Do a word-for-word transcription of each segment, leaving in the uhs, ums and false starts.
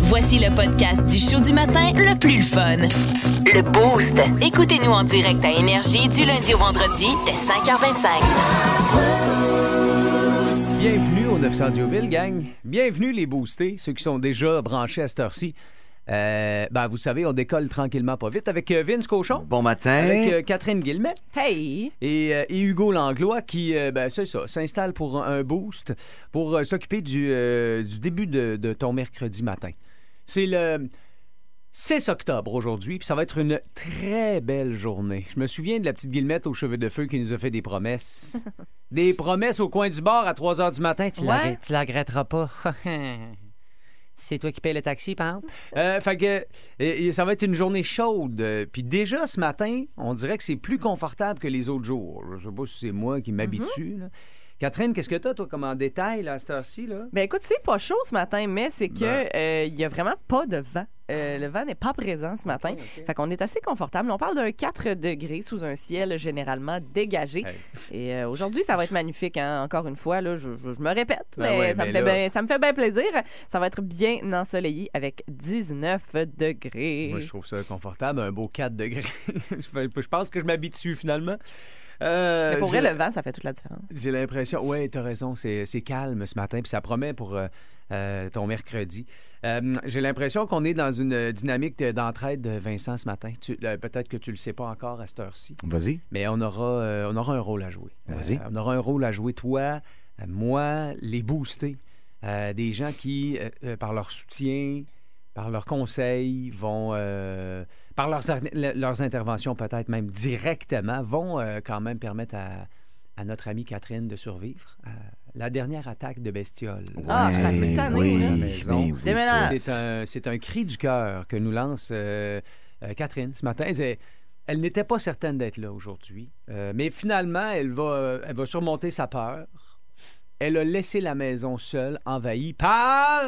Voici le podcast du show du matin le plus le fun. Le Boost. Écoutez-nous en direct à Énergie du lundi au vendredi dès cinq heures vingt-cinq. Bienvenue au neuf cents Dioville, gang. Bienvenue les boostés, ceux qui sont déjà branchés à cette heure-ci. Euh, ben, vous savez, on décolle tranquillement pas vite avec euh, Vince Cochon. Bon matin. Avec euh, Catherine Guillemette. Hey! Et, euh, et Hugo Langlois qui, euh, ben, c'est ça, s'installe pour un, un boost pour euh, s'occuper du, euh, du début de, de ton mercredi matin. C'est le six octobre aujourd'hui, puis ça va être une très belle journée. Je me souviens de la petite Guillemette aux cheveux de feu qui nous a fait des promesses. Des promesses au coin du bar à trois heures du matin. Tu, Ouais. la, tu la regretteras pas. C'est toi qui payes le taxi, par exemple. Euh, fait que euh, ça va être une journée chaude. Puis déjà, ce matin, on dirait que c'est plus confortable que les autres jours. Je sais pas si c'est moi qui m'habitue. Mm-hmm. Là. Catherine, qu'est-ce que t'as, toi, comme en détail, là, à cette heure-ci, là? Ben écoute, c'est pas chaud ce matin, mais c'est que Ben. euh, il y a vraiment pas de vent. Euh, le vent n'est pas présent ce matin. Okay, okay. Fait qu'on est assez confortable. On parle d'un quatre degrés sous un ciel généralement dégagé. Hey. Et euh, aujourd'hui, ça va être magnifique. Hein? Encore une fois, là, je, je- je me répète, Ben mais, ouais, ça, mais me fait là- bien, ça me fait bien plaisir. Ça va être bien ensoleillé avec dix-neuf degrés. Moi, je trouve ça confortable, un beau quatre degrés. Je pense que je m'habitue, finalement. Euh, Mais pour vrai, j'ai- le vent, ça fait toute la différence. J'ai l'impression, oui, t'as raison, c'est, c'est calme ce matin, puis ça promet pour euh, euh, ton mercredi. Euh, j'ai l'impression qu'on est dans une dynamique de- d'entraide, Vincent, ce matin. Tu- euh, peut-être que tu le sais pas encore à cette heure-ci, Vas-y. mais on aura, euh, on aura un rôle à jouer. Vas-y. Euh, on aura un rôle à jouer, toi, euh, moi, les boostés, euh, des gens qui, euh, euh, par leur soutien, par leurs conseils, vont, euh, par leurs, ar- le- leurs interventions peut-être même directement, vont euh, quand même permettre à, à notre amie Catherine de survivre à la dernière attaque de bestiole. Ah, je suis assez Ouais, tannée, oui, là. maison. mais oui. Déménage. C'est un, c'est un cri du cœur que nous lance euh, euh, Catherine ce matin. Elle, elle n'était pas certaine d'être là aujourd'hui, euh, mais finalement, elle va, elle va surmonter sa peur. Elle a laissé la maison seule, envahie par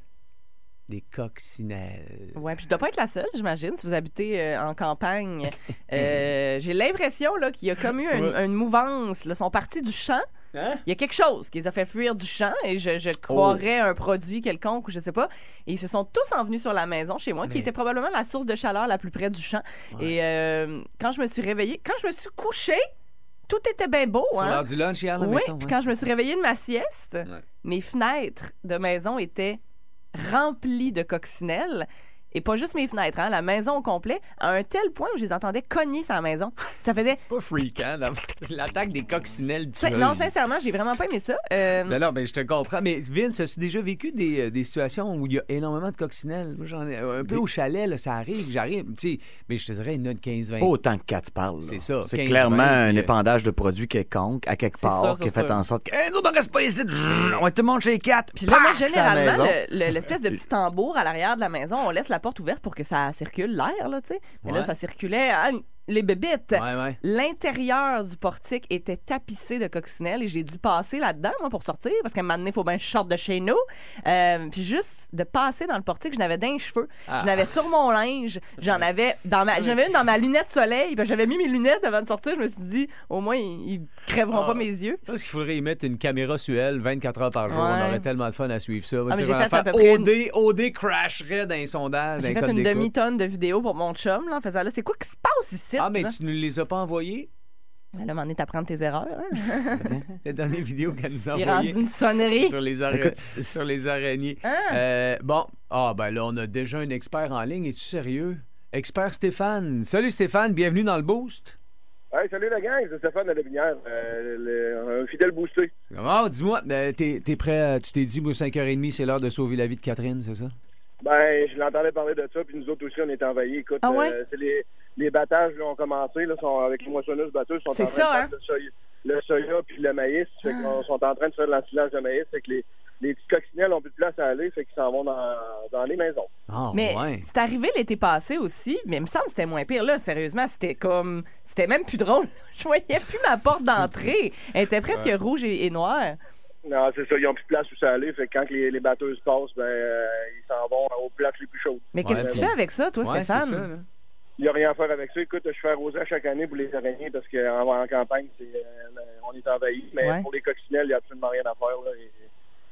des coccinelles. Ouais, puis je dois pas être la seule, j'imagine, si vous habitez euh, en campagne. Euh, j'ai l'impression là, qu'il y a comme eu une, Ouais. une mouvance. Là, ils sont partis du champ. Hein? Il y a quelque chose qui les a fait fuir du champ et je, je croirais un produit quelconque ou je sais pas. Et ils se sont tous envenus sur la maison chez moi, qui Mais- était probablement la source de chaleur la plus près du champ. Ouais. Et euh, quand je me suis réveillée, quand je me suis couchée, tout était bien beau. Sur hein? l'heure du lunch hier, là, Oui, mettons, puis ouais. quand je me suis réveillée de ma sieste, Ouais. mes fenêtres de maison étaient remplies de coccinelles. Et pas juste mes fenêtres, hein, la maison au complet, à un tel point où je les entendais cogner sur la maison. Ça faisait... C'est pas freakant, là. L'attaque des coccinelles tueuses. Non, sincèrement, j'ai vraiment pas aimé ça. Euh, Non, non, mais je te comprends. Mais Vince, as-tu déjà vécu des, euh, des situations où il y a énormément de coccinelles? Moi, j'en ai un peu au chalet, là, ça arrive, j'arrive, tu sais, mais je te dirais, il y en a une quinze vingt. Pas autant que Kat parle. là. C'est ça, C'est quinze, clairement vingt, un puis, euh, épandage de produits quelconque à quelque C'est part sûr, qui c'est a fait sûr. en sorte que hey, nous, on reste pas ici. On va tout le monde chez Kat. Puis là, moi, Pac, sur la généralement, maison. le- le- l'espèce de petit tambour à l'arrière de la maison, on laisse la porte ouverte pour que ça circule l'air, là, tu sais. Mais là, Ouais. ça circulait hein, les bébites. Ouais, ouais. L'intérieur du portique était tapissé de coccinelles et j'ai dû passer là-dedans, moi, pour sortir, parce qu'à un moment donné, il faut bien que je sorte de chez nous. Euh, puis juste de passer dans le portique, je n'avais d'un cheveu, Ah. j'en avais sur mon linge, j'en avais dans ma, j'en avais une dans ma lunette soleil, puis j'avais mis mes lunettes avant de sortir, je me suis dit, au moins, ils, ils crèveront Ah. pas mes yeux. Je pense qu'il faudrait y mettre une caméra sur elle vingt-quatre heures par jour. Ouais. On aurait tellement de fun à suivre ça. Ah, Tu mais sais, j'ai fait faire à peu près O D, O D crasherait dans les sondages, dans J'ai les fait codes une d'écoute. demi-tonne de vidéos pour mon chum, là, en faisant là, c'est quoi qui se passe ici? Ah, mais là? tu ne les as pas envoyés? Ben là, m'en est à prendre tes erreurs. Hein? Les dernières vidéos qu'elle nous a Il est rendu envoyées une sonnerie. sur les, ara- Écoute, sur les araignées. Ah. Euh, bon, ah ben là, on a déjà un expert en ligne. Es-tu sérieux? Expert Stéphane. Salut Stéphane, bienvenue dans le Boost. Hey, salut la gang, c'est Stéphane de Lébinière, euh, le- un fidèle boosté. Comment? Dis-moi, euh, t'es, t'es prêt? à- Tu t'es dit, moi, cinq heures trente, c'est l'heure de sauver la vie de Catherine, c'est ça? Ben, je l'entendais parler de ça, puis nous autres aussi, on est envahis. Écoute, Ah ouais? euh, c'est les, les battages là, ont commencé, là, sont, avec les moissonneuses batteuses, sont C'est en train ça, de hein? faire le soya, le soya puis le maïs. Fait qu'ils sont en train de faire de l'ensilage de maïs, fait que les, les petits coccinelles ont plus de place à aller, fait qu'ils s'en vont dans, dans les maisons. Ah, Mais ouais. c'est arrivé l'été passé aussi, mais il me semble que c'était moins pire. Là, sérieusement, c'était comme. C'était même plus drôle. Je voyais plus ma porte d'entrée. Elle était presque Ouais. rouge et, et noire. Non, c'est ça, ils ont plus de place où ça aller, fait que quand les, les batteuses passent, ben, euh, ils s'en vont aux places les plus chaudes. Mais qu'est-ce Ouais, que tu bon. fais avec ça, toi, Ouais, Stéphane? c'est ça, là. Il n'y a rien à faire avec ça. Écoute, je fais arroser à chaque année pour les araignées parce qu'en en campagne, c'est, euh, on est envahi. Mais Ouais. pour les coccinelles, il n'y a absolument rien à faire. Là, et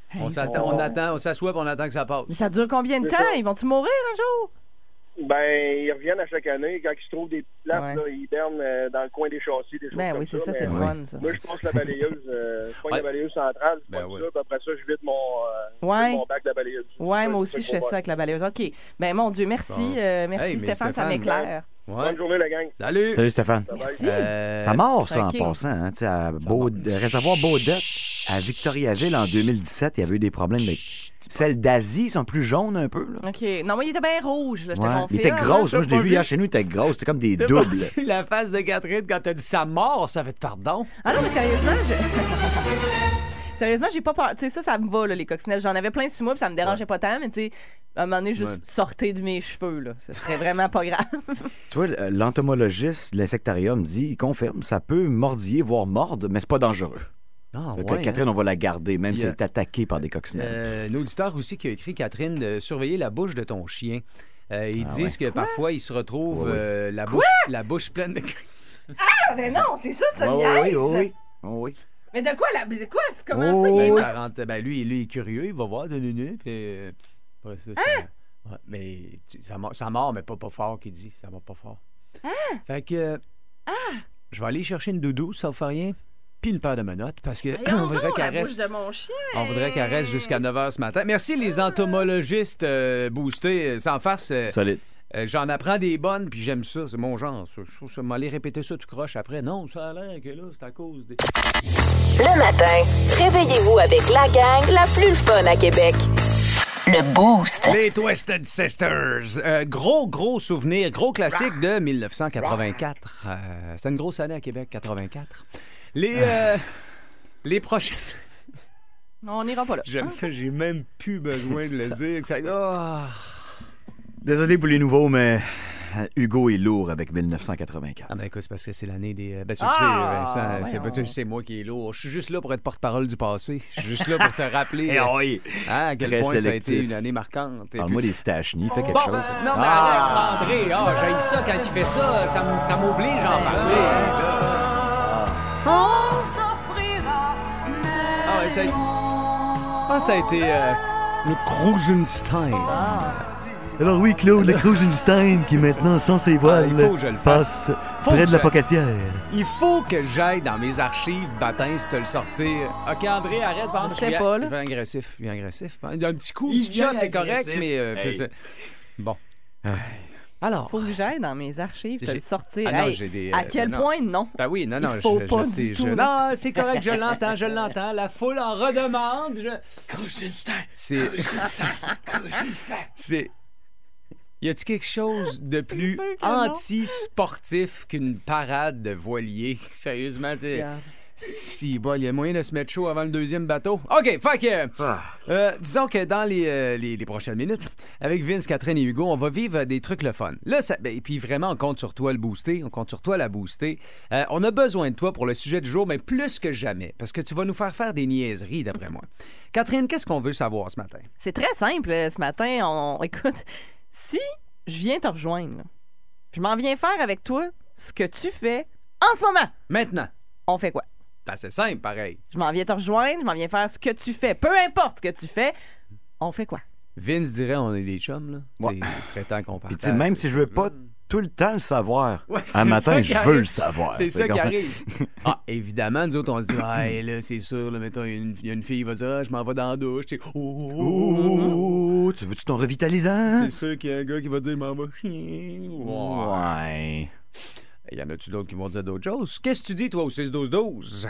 On, Hey, s'attend, on attend, on s'assoit et on attend que ça passe. Mais ça dure combien de C'est temps? ça. Ils vont-tu mourir un jour? Ben, ils reviennent à chaque année. Quand ils se trouvent des places, Ouais. là, ils hibernent euh, dans le coin des châssis, des choses Ben comme oui, c'est ça, mais, c'est le euh, fun, ça. Moi, je passe la balayeuse. Euh, je prends Ouais. la balayeuse centrale, je Ben prends ouais. ça, puis après ça, je vide mon, euh, Ouais. je vide mon bac de balayeuse. Ouais, C'est moi ça aussi, que je fais vois. ça avec la balayeuse. OK. Ben, mon Dieu, merci. Bon. euh, merci, Hey, mais Stéphane, ça Stéphane, m'éclaire. Ouais. Bonne journée, la gang. Salut! Salut Stéphane. Merci. Euh, Ça mord, ça, OK. en passant. Hein, tu sais, à Beau... Réservoir Baudette, à Victoriaville, en deux mille dix-sept, il y avait eu des problèmes. Mais celles d'Asie sont plus jaunes un peu. Là. OK. Non, moi, il était bien rouge, là. Je te Ouais. confirme. Il était grosse. Moi, je l'ai pas vu vu. hier chez nous, il était grosse. C'était comme des T'as doubles. pas vu la face de Catherine quand t'as dit ça mort, ça fait pardon. Ah non, mais sérieusement, je... Sérieusement, j'ai pas peur. Tu sais, ça, ça me va, là, les coccinelles. J'en avais plein sur moi, puis ça me dérangeait pas tant, mais tu sais, à un moment donné, juste Ouais. sortez de mes cheveux, là. Ce serait vraiment pas grave. Tu vois, l'entomologiste de l'insectarium dit, il confirme, ça peut mordiller, voire mordre, mais c'est pas dangereux. Ah, Fait que ouais, Catherine, hein? on va la garder, même Il y si a- elle est attaquée par des coccinelles. Euh, un auditeur aussi qui a écrit, Catherine, de surveiller la bouche de ton chien. Euh, ils Ah disent ouais. que parfois, il se retrouve Oui, oui. euh, la, bouche, la bouche pleine de... Ah, ben non, c'est ça, ça oui, me oui, niaise. oui, oui, oui, oui. Mais de quoi, là? C'est quoi? C'est comment Oh, ça? Ben, Il est... ça rentre, ben, lui, lui, il est curieux, il va voir de nunu, puis euh, après ça, ça- ouais, mais tu- ça, mord- ça mord, mais pas, pas fort, qu'il dit. Ça mord pas fort. Fait que euh, je vais aller chercher une doudou, ça ne fait rien, puis une paire de menottes, parce que Voyons on voudrait donc, qu'elle la bouche reste... de mon chien. On voudrait qu'elle reste jusqu'à neuf heures ce matin. Merci les entomologistes euh, boostés, euh, sans farce. euh, Solide. euh, J'en apprends des bonnes, puis j'aime ça. C'est mon genre. ça. Je trouve ça, m'aller répéter ça tout croche après. Non, ça a l'air que là, c'est à cause des... Le matin, réveillez-vous avec la gang la plus fun à Québec. Le Boost. Les Twisted Sisters. Euh, gros, gros souvenir, gros classique de mille neuf cent quatre-vingt-quatre. Euh, C'était une grosse année à Québec, quatre-vingt-quatre. Les, euh, les prochaines... On n'ira pas là. J'aime ça, j'ai même plus besoin de le dire. que ça- Ah. Désolé pour les nouveaux, mais euh, Hugo est lourd avec mille neuf cent quatre-vingt-quatre. Ah, ben écoute, c'est parce que c'est l'année des. euh, Ben, tu Ah, le sais, Vincent, c'est, voyons. tu sais, c'est moi qui est lourd. Je suis juste là pour être porte-parole du passé. Je suis juste là pour te rappeler Eh euh, oui. hein, à quel Très point ça a sélectif. été une année marquante. Et Parle-moi puis- des Stachny, fais quelque Bon, chose. non, mais Ah! arrête, André, ah, j'haïs ça quand il fait ça. Ça, m- ça m'oblige à en parler. hein, là. Ah, ouais, ça a été. Ah, ça a été euh, le Krusenstein. Alors oui, Claude, le Krusenstein qui est maintenant sans ses voiles Ah, il faut que je le fasse. Faut près que de la je- Pocatière. Il faut que j'aille dans mes archives baptême pour te le sortir. OK, André, arrête. Pardon, Je sais viens- pas, là. Je vais agressif. Je viens agressif. Un petit coup, un Il petit shot, vient c'est correct, agressif. mais... euh, Hey. c'est- Bon. Alors... Faut que j'aille dans mes archives, te J'ai- le sortir. Ah non, Hey, j'ai des, à euh, quel non. point, non? Ben oui, non, non, Il faut je, pas je du sais. tout, je- là. Non, c'est correct, je l'entends, je l'entends. La foule en redemande. Je... C'est... c'est... Y a-t-il quelque chose de plus sûr que non. anti-sportif qu'une parade de voiliers? Sérieusement, tu sais... Regarde. Si, bon, il y a moyen de se mettre chaud avant le deuxième bateau. OK, fait que... euh, disons que dans les, euh, les, les prochaines minutes, avec Vince, Catherine et Hugo, on va vivre des trucs le fun. Là, ça, ben, et puis vraiment, on compte sur toi le booster, on compte sur toi la booster. Euh, on a besoin de toi pour le sujet du jour, mais plus que jamais, parce que tu vas nous faire faire des niaiseries, d'après moi. Catherine, qu'est-ce qu'on veut savoir ce matin? C'est très simple. euh, Ce matin, on écoute, si je viens te rejoindre, là, je m'en viens faire avec toi ce que tu fais en ce moment. Maintenant. On fait quoi? C'est assez simple, pareil. Je m'en viens te rejoindre, je m'en viens faire ce que tu fais. Peu importe ce que tu fais, on fait quoi? Vince dirait on est des chums, là. Ouais. Tu sais, Il serait temps qu'on Puis partage. tu sais, même si je veux pas tout le temps le savoir, Ouais, c'est un matin, ça je qui veux arrive. le savoir. C'est ça Fait qui qu'on- arrive. Ah, évidemment, nous autres, on se dit, ah, hey, là, c'est sûr, là, mettons, il y, a une- il y a une fille qui va dire, ah, je m'en vais dans la douche. Tu sais, oh, oh, oh, oh. Oh, tu veux-tu ton revitalisant? C'est sûr qu'il y a un gars qui va dire, je m'en vais chier. Ouais. Ouais. Il y en a-tu d'autres qui vont dire d'autres choses? Qu'est-ce que tu dis, toi, au six douze douze?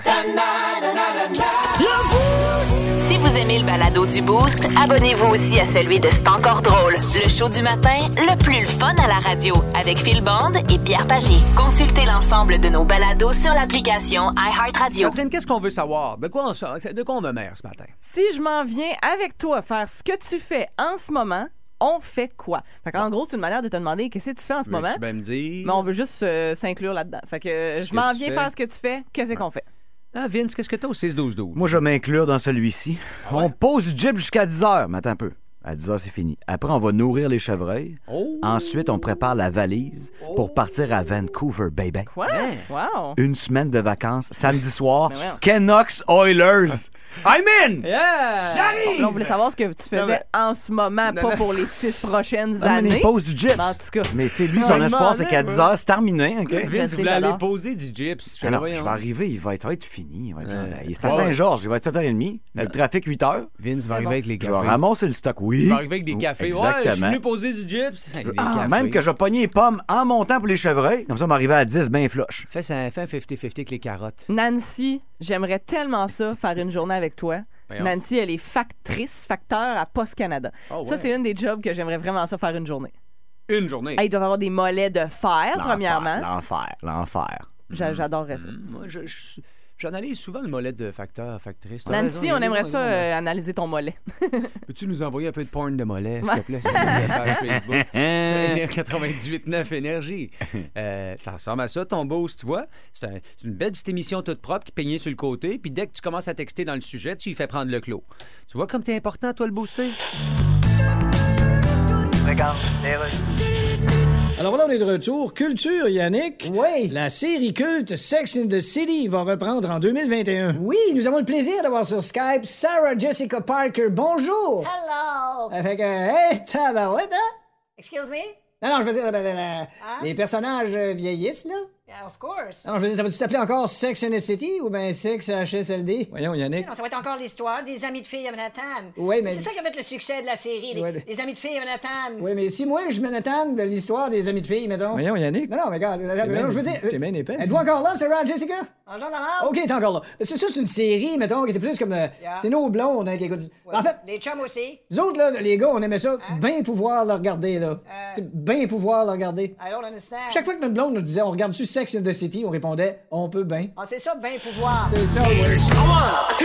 Si vous aimez le balado du Boost, abonnez-vous aussi à celui de C'est encore drôle. Le show du matin, le plus le fun à la radio, avec Phil Bond et Pierre Pagé. Consultez l'ensemble de nos balados sur l'application iHeartRadio. Catherine, qu'est-ce qu'on veut savoir? De quoi on, sort- de quoi on me mère ce matin? Si je m'en viens avec toi faire ce que tu fais en ce moment, on fait quoi? Fait qu'en gros, c'est une manière de te demander qu'est-ce que tu fais en ce moment, Veux-tu bien me dire? mais on veut juste euh, s'inclure là-dedans. Fait que euh, Ce je que m'en tu viens fais. faire ce que tu fais, qu'est-ce qu'on fait? Ah, Vince, qu'est-ce que t'as au six douze douze? Moi, je vais m'inclure dans celui-ci. Ah ouais? On pose du Jeep jusqu'à dix heures, mais attends un peu. À dix heures, c'est fini. Après, on va nourrir les chevreuils. Oh. Ensuite, on prépare la valise pour partir à Vancouver, baby. Quoi? Wow! Une semaine de vacances, samedi soir, Mais voyons. Canucks Oilers. I'm in! Yeah! J'arrive! Là, on voulait savoir ce que tu faisais Non, mais- en ce moment, Non, pas non. pour les six prochaines Non, mais années. il pose du gyps. Mais en tout cas. Mais tu sais, lui, son Ouais, espoir, c'est demandais, qu'à moi. dix heures, c'est terminé, OK? Je Vince sais, voulait aller j'adore. poser du gyps. Je Ah non, voyons. je vais arriver, il va être, ça va être fini. Il va être là. Ouais. Il est à Ouais. Saint-Georges, il va être sept heures trente. Le trafic, huit heures. Vince va arriver avec les Je cafés. vais ramasser le stock, oui. Il va arriver avec des cafés. Ouais, je suis Exactement. venu poser du gyps. Avec des Ah, cafés. même que je vais pogner les pommes en montant pour les chevreuils. Comme ça, on m'arriver à dix, bien flush. Fais ça- fais un cinquante cinquante avec les carottes. Nancy, j'aimerais tellement ça, faire une journée avec toi. Voyons. Nancy, elle est factrice, facteur à Post Canada. Oh, Ça, ouais. c'est une des jobs que j'aimerais vraiment ça faire une journée. Une journée. Hey, ils doivent avoir des mollets de fer, L'enfer, premièrement. L'enfer, l'enfer. J'a- J'adorerais ça. Moi, je- je- j'analyse souvent le mollet de facteur, factrice. T'as Nancy, raison, on il y a aimerait des ça bons mollets. euh, analyser ton mollet. Peux-tu nous envoyer un peu de porn de mollet, s'il te plaît, sur la page Facebook? Sur quatre-vingt-dix-huit neuf Énergie. Euh, ça ressemble à ça, ton boost, tu vois? C'est un- c'est une belle petite émission toute propre qui peignait sur le côté, puis dès que tu commences à texter dans le sujet, tu lui fais prendre le clos. Tu vois comme t'es important, toi, le booster? Alors voilà, on est de retour. Culture, Yannick. Oui. La série culte Sex in the City va reprendre en deux mille vingt et un. Oui, nous avons le plaisir d'avoir sur Skype Sarah Jessica Parker. Bonjour. Hello. Euh, Fait que, hey, tabarouette, hein? Excuse me? Non, non, je veux dire, euh, euh, euh, Hein? les personnages euh, vieillissent, là. Yeah, of course. Non, je veux dire, ça va-tu s'appeler encore Sex in the City ou bien Sex H S L D? Voyons, Yannick. Non, ça va être encore l'histoire des amis de filles à Manhattan. Oui, mais- C'est ça qui a fait le succès de la série, les, Ouais. les amis de filles à Manhattan. Oui, mais si moi, je Manhattan de l'histoire des amis de filles, mettons. Voyons, Yannick. Non, non, mais regarde, T'es non, bien- je veux dire. T'es bien épais. Êtes-vous encore là, Sarah Jessica? En genre d'avant? Ok, t'es encore là. C'est ça, c'est une série, mettons, qui était plus comme. euh, Yeah. C'est nos blondes, hein, qui écoutent. Ouais. En fait, Les chums aussi. nous autres, là, les gars, on aimait ça, Hein? bien pouvoir le regarder, là. Euh. C'est bien pouvoir le regarder. I don't understand. Chaque fois que notre blonde nous disait on regarde-tu Sex in the City, on répondait on peut bien. Ah, c'est ça, ben pouvoir. C'est ça, oui.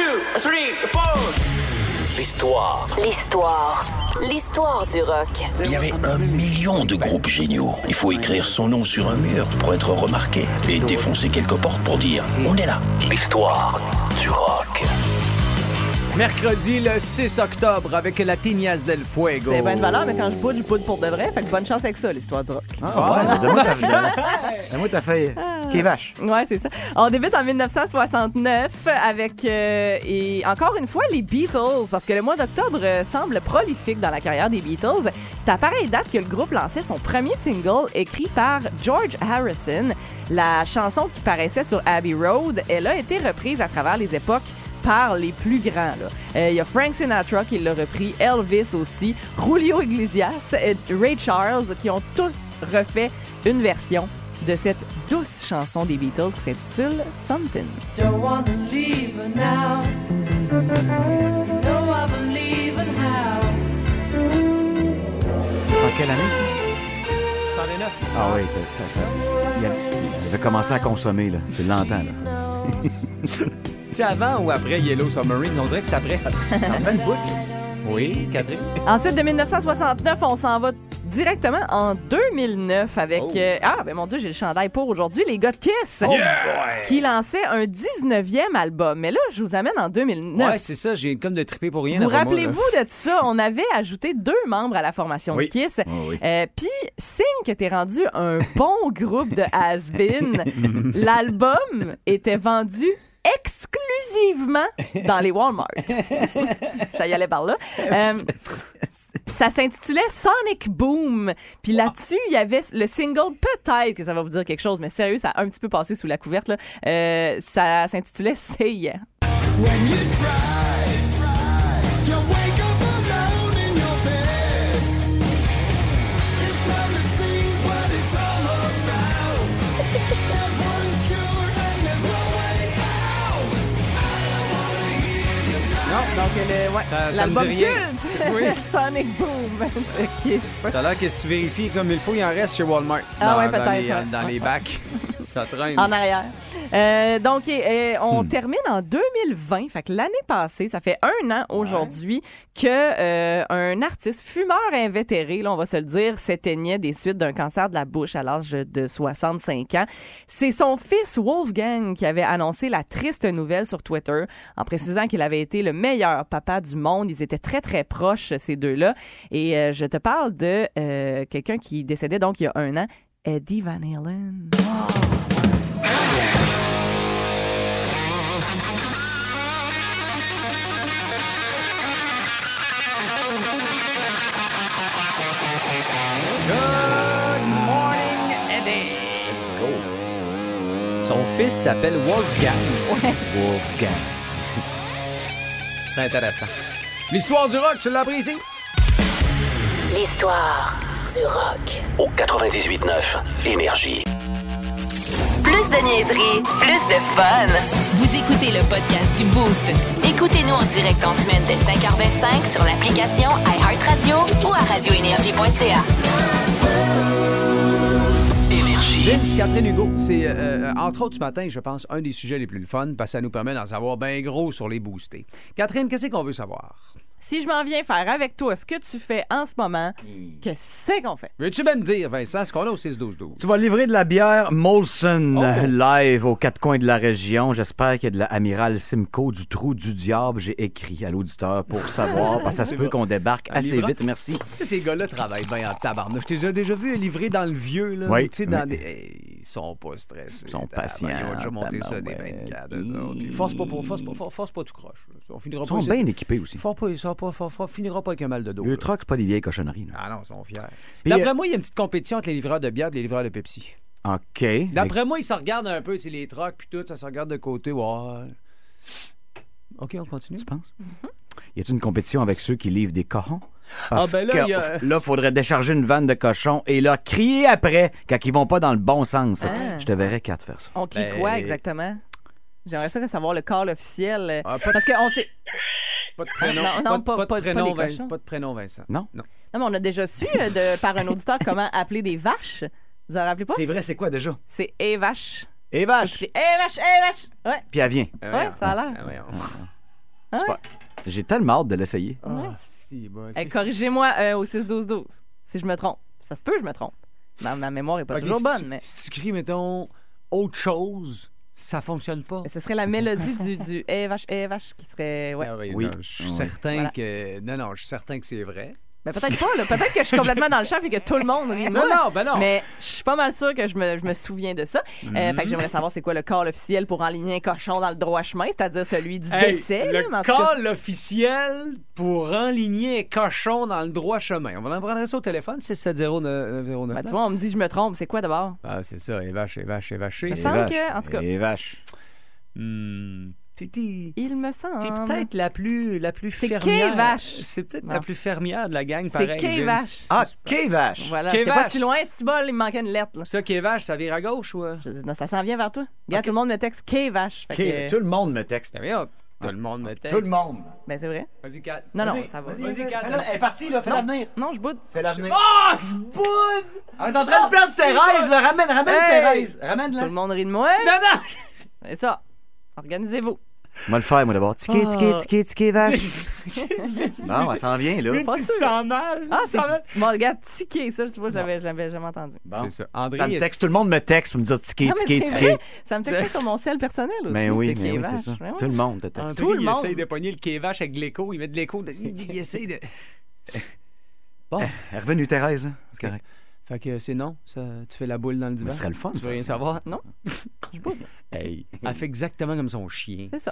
L'histoire. L'histoire. L'histoire du rock. Il y avait un million de groupes géniaux. Il faut écrire son nom sur un mur pour être remarqué et défoncer quelques portes pour dire « On est là ». L'histoire du rock. Mercredi, le six octobre, avec la Tignasse del Fuego. C'est bien de valeur, mais quand je boude, je boude pour de vrai. Fait que bonne chance avec ça, l'histoire du rock. Ah ouais, donne-moi ta feuille. Donne-moi ta feuille. Qui est vache. Ouais, c'est ça. On débute en dix-neuf cent soixante-neuf avec, euh, et encore une fois, les Beatles, parce que le mois d'octobre euh, semble prolifique dans la carrière des Beatles. C'est à pareille date que le groupe lançait son premier single écrit par George Harrison. La chanson qui paraissait sur Abbey Road, elle a été reprise à travers les époques par les plus grands. Il euh, y a Frank Sinatra qui l'a repris, Elvis aussi, Julio Iglesias, et Ray Charles, qui ont tous refait une version de cette douce chanson des Beatles qui s'intitule Something. Don't wanna leave her now. You know I believe in how. C'est en quelle année, ça? soixante-neuf. Ah oui, ça, ça, ça, ça- il, a, il avait commencé à consommer, là. Tu l'entends, là. Tu sais, avant ou après Yellow Submarine? On dirait que c'est après. Oui, Catherine? Ensuite, de dix-neuf cent soixante-neuf, on s'en va directement en deux mille neuf avec... Oh. euh, ah, ben mon Dieu, j'ai le chandail pour aujourd'hui, les gars de Kiss, qui lançaient un dix-neuvième album. Mais là, je vous amène en deux mille neuf. Ouais, c'est ça, j'ai comme de triper pour rien. Vous d'après moi, là. rappelez-vous de ça? On avait ajouté deux membres à la formation Oui. de Kiss. Oh, oui. Euh, Puis, signe que t'es rendu un bon groupe de has-been, l'album était vendu exclusivement dans les Walmart. Ça y allait par là. Euh, ça s'intitulait Sonic Boom. Puis là-dessus, il y avait le single, peut-être que ça va vous dire quelque chose, mais sérieux, ça a un petit peu passé sous la couverte. Là. Euh, ça s'intitulait Say Yeah. Donc, le, ouais, Ça- ça me l'album dit rien. culte, Oui. Sonic Boom de Kiss. T'as l'air que si tu vérifies comme il faut, il en reste chez Walmart. Ah Dans- ouais, dans peut-être, les, ouais. dans Ouais. les bacs. Ça traîne. En arrière. Euh, donc, euh, on Hmm. termine en deux mille vingt. Fait que l'année passée, ça fait un an aujourd'hui que euh, un artiste fumeur invétéré, là, on va se le dire, s'éteignait des suites d'un cancer de la bouche à l'âge de soixante-cinq ans. C'est son fils Wolfgang qui avait annoncé la triste nouvelle sur Twitter en précisant qu'il avait été le meilleur papa du monde. Ils étaient très, très proches, ces deux-là. Et euh, je te parle de euh, quelqu'un qui décédait donc il y a un an, Eddie Van Halen. Good morning, Eddie. Son fils s'appelle Wolfgang. Wolfgang. C'est intéressant. L'histoire du rock, tu l'as appris ici? L'histoire du rock. Au quatre-vingt-dix-huit neuf, Énergie. Plus de niaiserie, plus de fun. Vous écoutez le podcast du Boost. Écoutez-nous en direct en semaine dès cinq heures vingt-cinq sur l'application iHeartRadio ou à radio énergie point c a. Vince, Catherine Hugo, c'est euh, entre autres ce matin, je pense, un des sujets les plus le fun parce que ça nous permet d'en savoir bien gros sur les boostés. Catherine, qu'est-ce qu'on veut savoir? Si je m'en viens faire avec toi ce que tu fais en ce moment, qu'est-ce qu'on fait? Veux-tu bien me dire, Vincent, ce qu'on a au six douze douze? Tu vas livrer de la bière Molson Oh. live aux quatre coins de la région. J'espère qu'il y a de la Amiral Simcoe du Trou du Diable. J'ai écrit à l'auditeur pour savoir, parce que ça se peut qu'on débarque Un assez livreur? vite. Merci. Ces gars-là travaillent bien en tabarnouche. Je t'ai déjà, déjà vu livrer dans le vieux, là. Oui, Tu sais, dans oui. des... Hey, ils sont pas stressés. Ils sont tabarnak. patients, Ils ont déjà monté ça des tabarouette. vingt-quatre. eux autres. Ils Force pas, pour, force, pas, force, force pas tout croche. là. On finira Ils pas sont ici. bien équipés aussi. Ils font pas, ils sont pas, faut- faut- finira pas avec un mal de dos. Le là. truck, c'est pas des vieilles cochonneries. là. Ah non, ils sont fiers. Puis, D'après euh, moi, il y a une petite compétition entre les livreurs de bière et les livreurs de Pepsi. OK. D'après moi, ils se regardent un peu, c'est les trucks puis tout, ça se regarde de côté. Ouais. OK, on continue. Tu penses? Y a-t-il une compétition avec ceux qui livrent des cochons? Parce Ah, ben là, que il y a- là, faudrait décharger une vanne de cochons et là, crier après quand ils vont pas dans le bon sens. Ah. Je te verrais quatre faire ça. On crie Ben- quoi exactement? J'aimerais ça savoir le call officiel. euh, Ah, pas de- Parce qu'on sait. Pas de prénom. Non, non, pas, pas- pas de pas- prénom, pas les Vin- cochons. pas de prénom, Vincent. Non? Non. Non, mais on a déjà su euh, de, par un auditeur comment appeler des vaches. Vous en rappelez pas? C'est vrai, c'est quoi déjà? C'est et vache. Et vache! Et vache, et vache! Ouais, Puis elle vient. Ah, ouais, voyons. ça a l'air. Ah, voyons. Ah ouais? Super. J'ai tellement hâte de l'essayer. Ah, si, bon, Hey, ok. corrigez-moi euh, au six douze douze si je me trompe. Ça se peut, je me trompe. Ma, ma mémoire est pas Ok, toujours si bonne, tu- mais... Si tu cries, mettons, autre chose, ça fonctionne pas. mais ce serait la mélodie du, du et vache, et vache qui serait. Ouais. Ah oui, Oui. non, je suis Oui. certain Voilà. que... Non, non, je suis certain que c'est vrai. Ben peut-être pas, là. Peut-être que je suis complètement dans le champ et que tout le monde rit de Non, moi. non, ben non. Mais je suis pas mal sûre que je me, je me souviens de ça. Euh, Mhm. fait que j'aimerais savoir c'est quoi le call officiel pour enligner un cochon dans le droit chemin, c'est-à-dire celui du Hey, décès. là, le mais en tout cas- call officiel pour enligner un cochon dans le droit chemin. On va en prendre ça au téléphone, six sept zéro neuf zéro neuf. Ben, tu vois, on me dit je me trompe. C'est quoi d'abord? Ah, c'est ça, et vache, et vache, et vaché. Me Et semble vache. que, en tout cas- Et vache. Hmm. T'es, t'es- Il me semble. t'es peut-être la plus, la plus C'est fermière. K-Vache. C'est peut-être Bon. la plus fermière de la gang, C'est pareil. K-Vache. Vince. Ah, K-vache! Voilà, K-vache. j'étais pas si loin. Si bol, il me manquait une lettre. Là. Ça, K-Vache, ça vire à gauche ou... euh? Je dis, non, ça s'en vient vers toi. Regarde, Ok. tout le monde me texte K-Vache. Fait K- que- Tout le monde me texte. Ben, voyons, tout le monde me texte. Tout le monde. Ben, c'est vrai. Vas-y, Kat. Non, non, Vas-y, ça va. Vas-y, Kat. Fais-la, Elle est partie, là. Fais-la venir. Non, je boude. Fais-la venir. Ah, je boude! On est en train de perdre Thérèse, là. Ramène, ramène Hey! Thérèse. Tout Ramène-la. le monde rit de moi. Non, non! C'est ça. Organisez-vous. Moi le faire, moi d'abord. Ticket, Ah. ticket, ticket, ticket, vache. Non, elle s'en vient, là. Mais Pas tu sûr. sens mal. Ah, tu c'est. sens mal. Bon, regarde, ticket, ça, tu vois, je l'avais, je l'avais jamais entendu. Bon. C'est ça. André, Ça me est-ce- texte, tout le monde me texte pour me dire ticket, Non, mais ticket, c'est ticket. vrai. Ça me texte sur mon sel personnel aussi. Ben oui, c'est mais oui, K-Vache. c'est ça. Ben oui. Tout le monde te texte. André, Tout le il monde. essaye de pogner le K-Vache avec de l'écho. Il met de l'écho. de- Il, il essaye de... Bon. Elle est revenue, Thérèse. hein? C'est correct. Fait que c'est non. Ça, tu fais la boule dans le divan. Ce serait le fun. Tu veux de rien faire ça. savoir? Non. Je boude. Hey. Elle fait exactement comme son chien. C'est ça.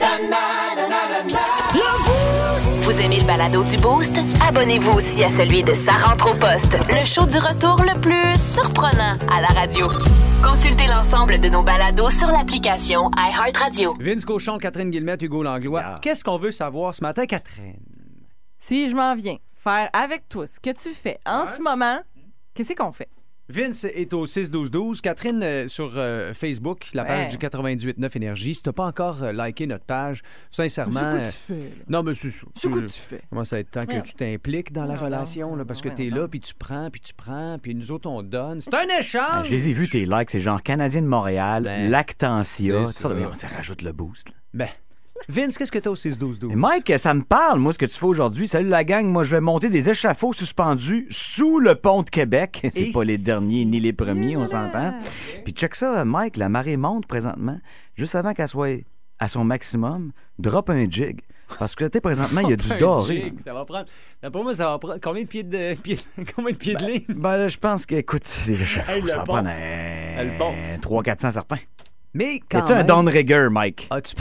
Vous aimez le balado du Boost? Abonnez-vous aussi à celui de Sa rentre au poste, le show du retour le plus surprenant à la radio. Consultez l'ensemble de nos balados sur l'application iHeartRadio. Vince Cochon, Catherine Guillemette, Hugo Langlois. Yeah. Qu'est-ce qu'on veut savoir ce matin, Catherine? Si je m'en viens faire avec toi ce que tu fais en Ouais. ce moment, qu'est-ce qu'on fait? Vince est au six douze douze. Catherine, euh, sur euh, Facebook, la page Ouais. du quatre-vingt-dix-huit neuf Énergie. Si t'as pas encore euh, liké notre page, sincèrement... C'est quoi euh, tu fais, là? Non, mais c'est ça. C'est quoi tu fais? Comment ça va être temps que Voyons. tu t'impliques dans la Non, relation, non, là, parce non, que t'es non. là, puis tu prends, puis tu prends, puis nous autres, on donne. C'est un Ah, échange! je les ai vus, tes likes. C'est genre Canadien de Montréal, Ben, Lactantia. c'est Ça, là, ça. mais ça rajoute le boost. là. Ben, Vince, qu'est-ce que t'as au six douze douze? Et Mike, ça me parle, moi, ce que tu fais aujourd'hui. Salut la gang, moi, je vais monter des échafauds suspendus sous le pont de Québec. C'est Et pas les si- derniers ni les premiers, on s'entend. Puis check ça, Mike, la marée monte présentement. Juste avant qu'elle soit à son maximum, drop un jig. Parce que, tu sais, présentement, il y a du Un doré. jig, ça va prendre... Pour moi, ça va prendre... Combien de pieds de, pieds... Combien de pieds de ligne? Ben là, je pense que, écoute, les échafauds, Hey, le ça va pont. prendre un... Le pont. trois cents quatre cents certains. Mais Y quand a-tu un même... downrigger, Mike? As-tu...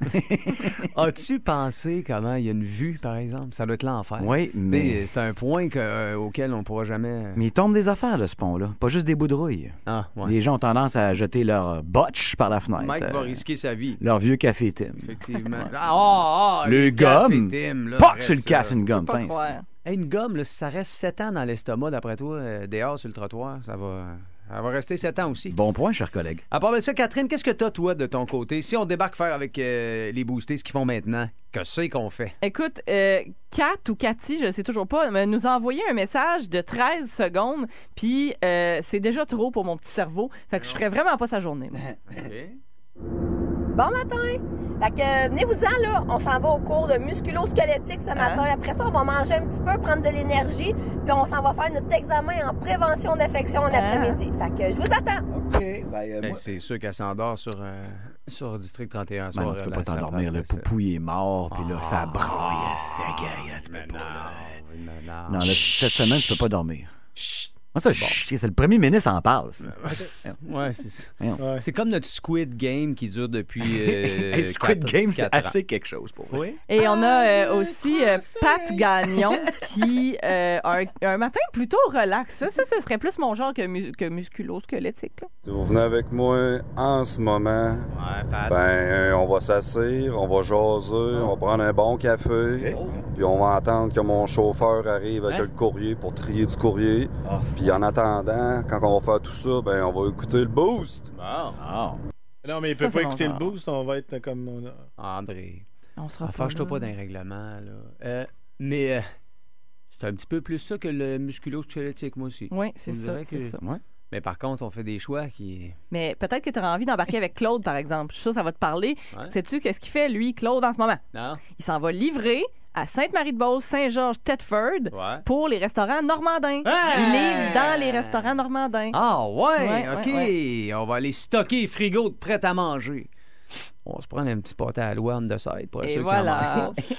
As-tu pensé comment il y a une vue, par exemple? Ça doit être l'enfer. Oui, mais... Tu sais, c'est un point que, euh, auquel on ne pourra jamais... Mais il tombe des affaires, là, ce pont-là. Pas juste des bouts de rouille. Ah, ouais. Les gens ont tendance à jeter leur botch par la fenêtre. Mike va Euh, risquer sa vie. Leur vieux café Tim. Effectivement. Ah, ah, ah, Le les cafés gomme. Tim, là, Pas arrête que tu le ça. casses une gomme, Pas pince. croire. Hey, une gomme, là, si ça reste sept ans dans l'estomac, d'après toi, euh, dehors sur le trottoir, ça va, ça va rester sept ans aussi. Bon point, cher collègue. À part de ça, Catherine, qu'est-ce que t'as, toi, de ton côté? Si on débarque faire avec euh, les boostés ce qu'ils font maintenant, que c'est qu'on fait? Écoute, euh, Kat ou Cathy, je ne sais toujours pas, mais nous a envoyé un message de treize secondes, puis euh, c'est déjà trop pour mon petit cerveau. Fait que je ferais vraiment pas sa journée. moi. Bon matin! Fait que euh, venez-vous-en, là. On s'en va au cours de musculo-squelettique ce matin. Après ça, on va manger un petit peu, prendre de l'énergie, puis on s'en va faire notre examen en prévention d'infection en après-midi. Fait que je vous attends! OK. Ben, euh, Ben, moi- c'est sûr qu'elle s'endort sur, euh, sur District trente et un Ben soir. non, tu peux là, pas ça t'endormir. prend Le ça. poupou, il est mort, puis là, ça Ah. braille, ça gaille. Tu peux Mais pas, là. non, mais non. Non, là, cette semaine, tu peux pas dormir. Chut. Moi, ça, chut, c'est le premier ministre en parle. ça. Ouais, c'est ça. Voyons. Ouais. C'est comme notre Squid Game qui dure depuis. euh, Hey, Squid quatre- Game, c'est quatre ans. assez quelque chose pour moi. Oui. Et on a euh, aussi euh, Pat Gagnon qui euh, a un, un matin plutôt relax. Ça, ça, ce serait plus mon genre que, mu- que musculo-squelettique. là. Si vous venez avec moi en ce moment, Ouais, Pat. ben euh, on va s'asseoir, on va jaser, on va prendre un bon café, puis on va attendre que mon chauffeur arrive avec Hein? le courrier pour trier du courrier. Ah. Puis en attendant, quand on va faire tout ça, ben on va écouter le boost. Bon. Ah. Non, mais il Ça, peut c'est pas mon écouter le genre. boost, on va être comme... on a- André. On sera Ah, Fâche-toi là. pas d'un règlement, là. Euh, mais euh, c'est un petit peu plus ça que le musculo-squelettique, moi aussi. Oui, c'est On ça, dirait c'est que- ça. Ouais. Mais par contre, on fait des choix qui. Mais peut-être que tu auras envie d'embarquer avec Claude, par exemple. Je suis sûre que ça va te parler. Ouais. Sais-tu qu'est-ce qu'il fait, lui, Claude, en ce moment? Non? Il s'en va livrer à Sainte-Marie-de-Beauce, Saint-Georges, Thetford Ouais. pour les restaurants normandins. Ah! Il livre dans les restaurants normandins. Ah, ouais, Ouais, OK. ouais, On va aller stocker les frigos de prêt à manger. On va se prendre un petit pâté à l'ouane de side pour être Et sûr qu'il en voilà. manque pas.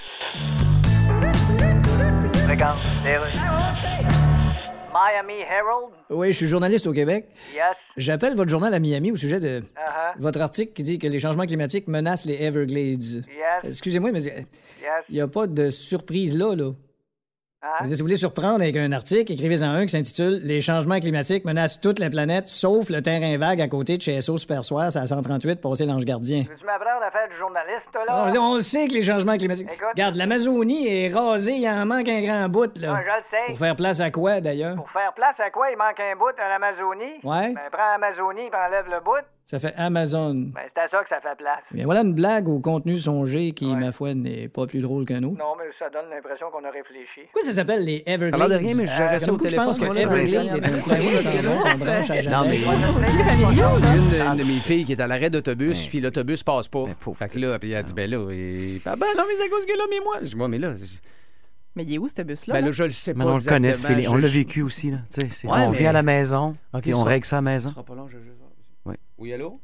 Regarde, les rues. Miami Herald. Oui, je suis journaliste au Québec. Yes. J'appelle votre journal à Miami au sujet de Uh-huh. votre article qui dit que les changements climatiques menacent les Everglades. Yes. Excusez-moi, mais Yes. il n'y a pas de surprise là, là. Hein? Si vous voulez surprendre avec un article, écrivez-en un qui s'intitule « Les changements climatiques menacent toute la planète, sauf le terrain vague à côté de chez S O Super Soir, c'est à cent trente-huit, passé l'Ange Gardien. » Veux-tu m'apprendre à faire du journaliste, toi, Ah, là? on le sait que les changements climatiques... Écoute. Regarde, l'Amazonie est rasée, il en manque un grand bout, Ah, là. je le sais. Pour faire place à quoi, d'ailleurs? Pour faire place à quoi il manque un bout à l'Amazonie? Ouais. Ben, prends l'Amazonie et enlève le bout. Ça fait Amazon. Ben, c'est à ça que ça fait place. Bien, voilà une blague au contenu songé qui, ma foi, n'est pas plus drôle qu'un autre. Non, mais ça donne l'impression qu'on a réfléchi. Pourquoi ça s'appelle les Everglades? Ça a l'air de rien, mais je Euh, restais au beaucoup qui téléphone, pensent que moi, là, dans les Everglades est un dernières coin minutes. sans nom qu'on branche à Non, mais. jamais. J'ai une, de- une de mes filles qui est à l'arrêt d'autobus, puis l'autobus passe pas. Fait que là, puis elle dit, ben là, et... ah ben non, mais c'est à cause que là, mais moi. Je dis, moi, mais là. c'est- Mais il est où, ce bus-là? Ben là? là, je le sais pas. Mais on le connaît, ce exactement, feeling. On je- l'a vécu aussi. Là. Tu sais, c'est- Ouais, on mais- vit à la maison, Ok, puis on ça- règle ça à la maison. Ce sera pas long, je vais juste voir. Oui. Oui, allô?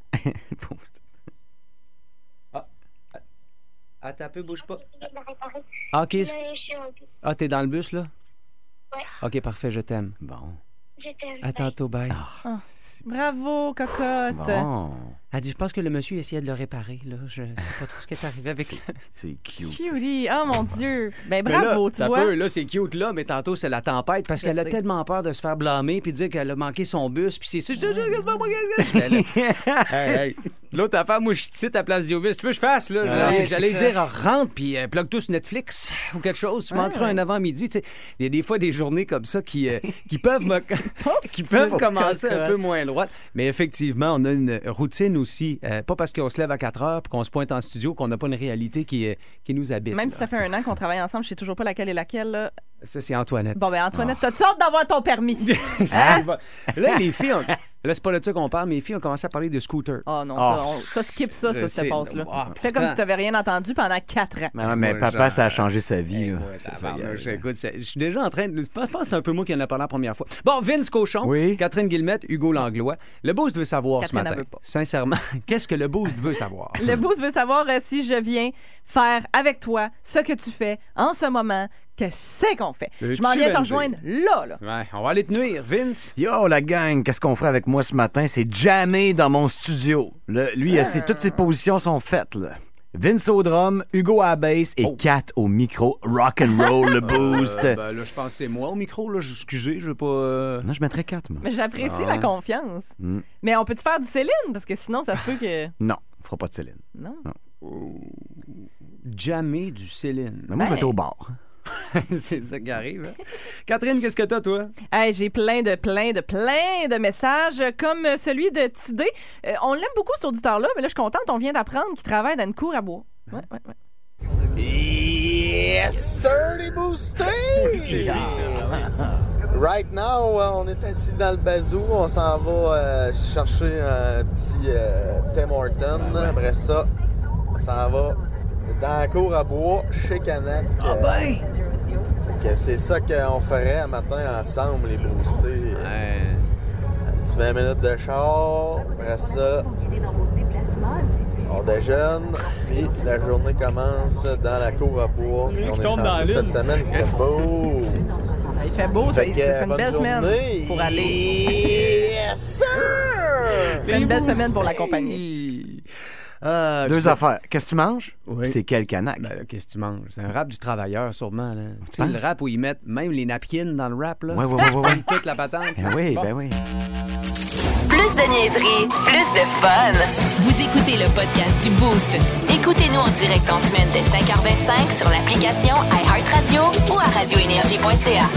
Ah. Attends un peu, bouge pas. Ah, OK. Ah, t'es dans le bus, là? Ouais. OK, parfait, je t'aime. Bon. Je t'aime. À tantôt, bye. Ah, bravo, cocotte. Bon. Elle dit, je pense que le monsieur essayait de le réparer, là. Je sais pas trop ce qui est arrivé avec... C'est cute. Cutie. Oh, mon Dieu. Ben, Mais bravo, là, tu ça vois. peut, là, c'est cute, là, mais tantôt, c'est la tempête parce Je qu'elle a sais. tellement peur de se faire blâmer puis dire qu'elle a manqué son bus puis c'est ça. Je te jure que c'est pas moi qui ai... Hey, hey. L'autre affaire, moi, je cite à Place Diovis. Tu veux que je fasse, là? Ah, c'est que j'allais dire, rentre, puis euh, plug tout sur Netflix ou quelque chose. Tu manqueras un avant-midi. Tu sais, il y a des fois des journées comme ça qui, euh, qui peuvent, me... qui peuvent commencer un peu moins droite. Mais effectivement, on a une routine aussi. Euh, pas parce qu'on se lève à quatre heures et qu'on se pointe en studio qu'on n'a pas une réalité qui, euh, qui nous habite. Même là. si ça fait un an qu'on travaille ensemble, je sais toujours pas laquelle est laquelle. Là. Ça, c'est Antoinette. Bon, ben Antoinette, ah. t'as-tu hâte d'avoir ton permis? Hein? Là, les filles, on... là, c'est pas de ça qu'on parle, mais les filles ont commencé à parler de scooter. Oh non, oh, ça, on... ça skip ça, ça, cette passe-là. Oh, c'est comme si t'avais rien entendu pendant quatre ans. Mais, ouais, mais papa, genre... ça a changé sa vie. Là. Ouais, ça, ça, ça, écoute, je suis déjà en train de... Je pense que c'est un peu moi qui en a parlé la première fois. Bon, Vince Cochon, oui. Catherine Guillemette, Hugo Langlois. Le Boost veut savoir Catherine ce matin. Veut pas. Sincèrement, qu'est-ce que le Boost veut savoir? Le Boost veut savoir euh, si je viens faire avec toi ce que tu fais en ce moment. Qu'est-ce qu'on fait? Le je m'en viens te Tuendu. rejoindre là, là. Ouais, on va aller te nuire, Vince. Yo, la gang, qu'est-ce qu'on ferait avec moi ce matin? C'est jammer dans mon studio. Le, lui, Ah. c'est, toutes ses positions sont faites, là. Vince au drum, Hugo à la bass et oh. Kat au micro. Rock and roll, le Boost. Euh, ben là, je pense que c'est moi au micro, là. Excusez, je vais pas... Euh... Non, je mettrais Kat, moi. Mais j'apprécie ah. la confiance. Mm. Mais on peut-tu faire du Céline? Parce que sinon, ça se peut que... Non, on fera pas de Céline. Non? non. Oh. Jamais du Céline. Mais moi, ben. je vais être au bar. C'est ça qui arrive. Hein? Catherine, qu'est-ce que t'as, toi? Hey, j'ai plein de, plein de, plein de messages, comme celui de Tidé. Euh, on l'aime beaucoup, cet auditeur-là, mais là, je suis contente. On vient d'apprendre qu'il travaille dans une cour à bois. Ouais, ouais, ouais. Yes, sir, les boostés! Right now, on est assis dans le bazou. On s'en va euh, chercher un petit euh, Tim Horton. Après ça, on s'en va dans la cour à bois, chez Canac. Ah ben! Fait que c'est ça qu'on ferait un matin ensemble, les boostés. Ouais. Un petit vingt minutes de char. Après ça, on déjeune. Puis la journée commence dans la cour à bois. On est chanceux cette semaine, il fait beau. Il fait beau, fait ça, que, ça serait une belle journée. semaine pour aller. Yes, sir! C'est une belle semaine pour l'accompagner. Euh, Deux affaires. Qu'est-ce que tu manges? Oui. C'est quel Canac? Ben, qu'est-ce que tu manges? C'est un rap du travailleur, sûrement. Là. Tu sais, le rap où ils mettent même les napkins dans le rap. Là. Oui, oui, oui. oui. Toute la patente. Ben oui, bon. ben oui. Plus de niaiserie, plus de fun. Vous écoutez le podcast du Boost. Écoutez-nous en direct en semaine dès cinq heures vingt-cinq sur l'application iHeartRadio ou à radio énergie point c a.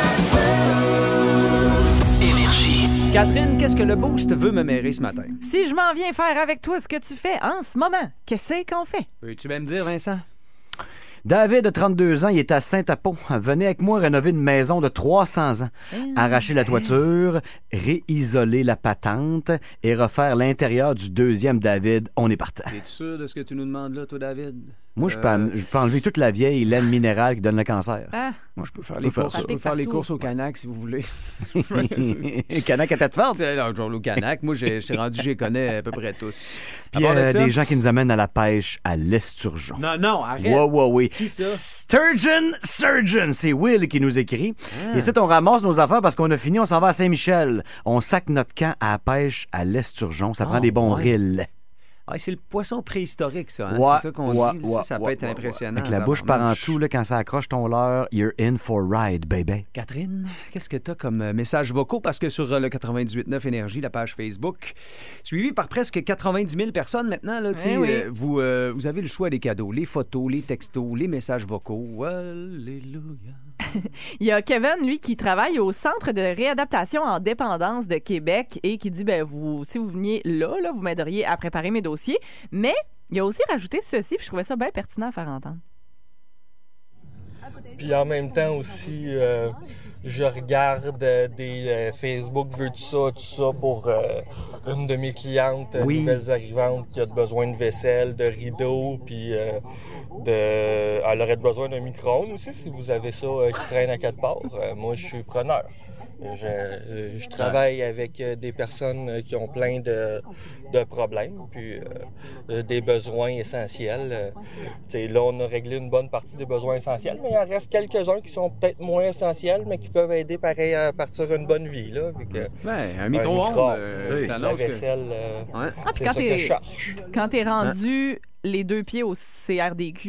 Catherine, qu'est-ce que le Boost veut me mêler ce matin? Si je m'en viens faire avec toi ce que tu fais en ce moment, qu'est-ce qu'on fait? Peux-tu bien me dire, Vincent? David, de trente-deux ans, il est à Saint-Apo. Venez avec moi rénover une maison de trois cents ans. Mmh. Arracher la toiture, réisoler la patente et refaire l'intérieur du deuxième David. On est partant. Es-tu sûr de ce que tu nous demandes là, toi, David? Moi, je peux, euh... je peux enlever toute la vieille laine minérale qui donne le cancer. Ah. Moi, je peux faire les, courses, faire je peux faire les courses au Canac, si vous voulez. Canac à tête forte? Non, au Canac, moi, j'ai rendu, je les connais à peu près tous. Puis il y a des gens qui nous amènent à la pêche à l'Esturgeon. Non, non, arrête. Ouais, ouais, oui. Qui ça? Sturgeon Surgeon, c'est Will qui nous écrit. Ah. Et c'est on ramasse nos affaires parce qu'on a fini, on s'en va à Saint-Michel. On sac notre camp à la pêche à l'Esturgeon. Ça oh, prend des bons ouais. rilles. Ah, c'est le poisson préhistorique, ça. Hein? Ouais, c'est ça qu'on ouais, dit. Ouais, ça, ça ouais, peut être ouais, impressionnant. Avec la bouche par en dessous, là, quand ça accroche ton leurre, you're in for ride, baby. Catherine, qu'est-ce que tu as comme messages vocaux? Parce que sur le quatre-vingt-dix-huit neuf Énergie, la page Facebook, suivi par presque quatre-vingt-dix mille personnes maintenant, là, eh oui. euh, vous, euh, vous avez le choix des cadeaux, les photos, les textos, les messages vocaux. Alléluia. Il y a Kevin, lui, qui travaille au Centre de réadaptation en dépendance de Québec et qui dit, ben vous, si vous veniez là, là vous m'aideriez à préparer mes dossiers. Mais il a aussi rajouté ceci, puis je trouvais ça bien pertinent à faire entendre. Puis en même temps aussi, euh, je regarde euh, des euh, Facebook veut tout ça, tout ça pour euh, une de mes clientes oui. nouvelles arrivantes qui a besoin de vaisselle, de rideaux, puis euh, de, elle aurait besoin d'un micro-ondes aussi si vous avez ça euh, qui traîne à quatre parts. Euh, moi, je suis preneur. Je, euh, je travaille avec euh, des personnes euh, qui ont plein de, de problèmes, puis euh, des besoins essentiels. Euh, là, on a réglé une bonne partie des besoins essentiels, mais il en reste quelques-uns qui sont peut-être moins essentiels, mais qui peuvent aider pareil à partir d'une bonne vie. Là, que, ouais, un micro-ondes, micro euh, la vaisselle, euh, ouais. ah, c'est ça que je cherche. Quand t'es rendu hein? les deux pieds au C R D Q,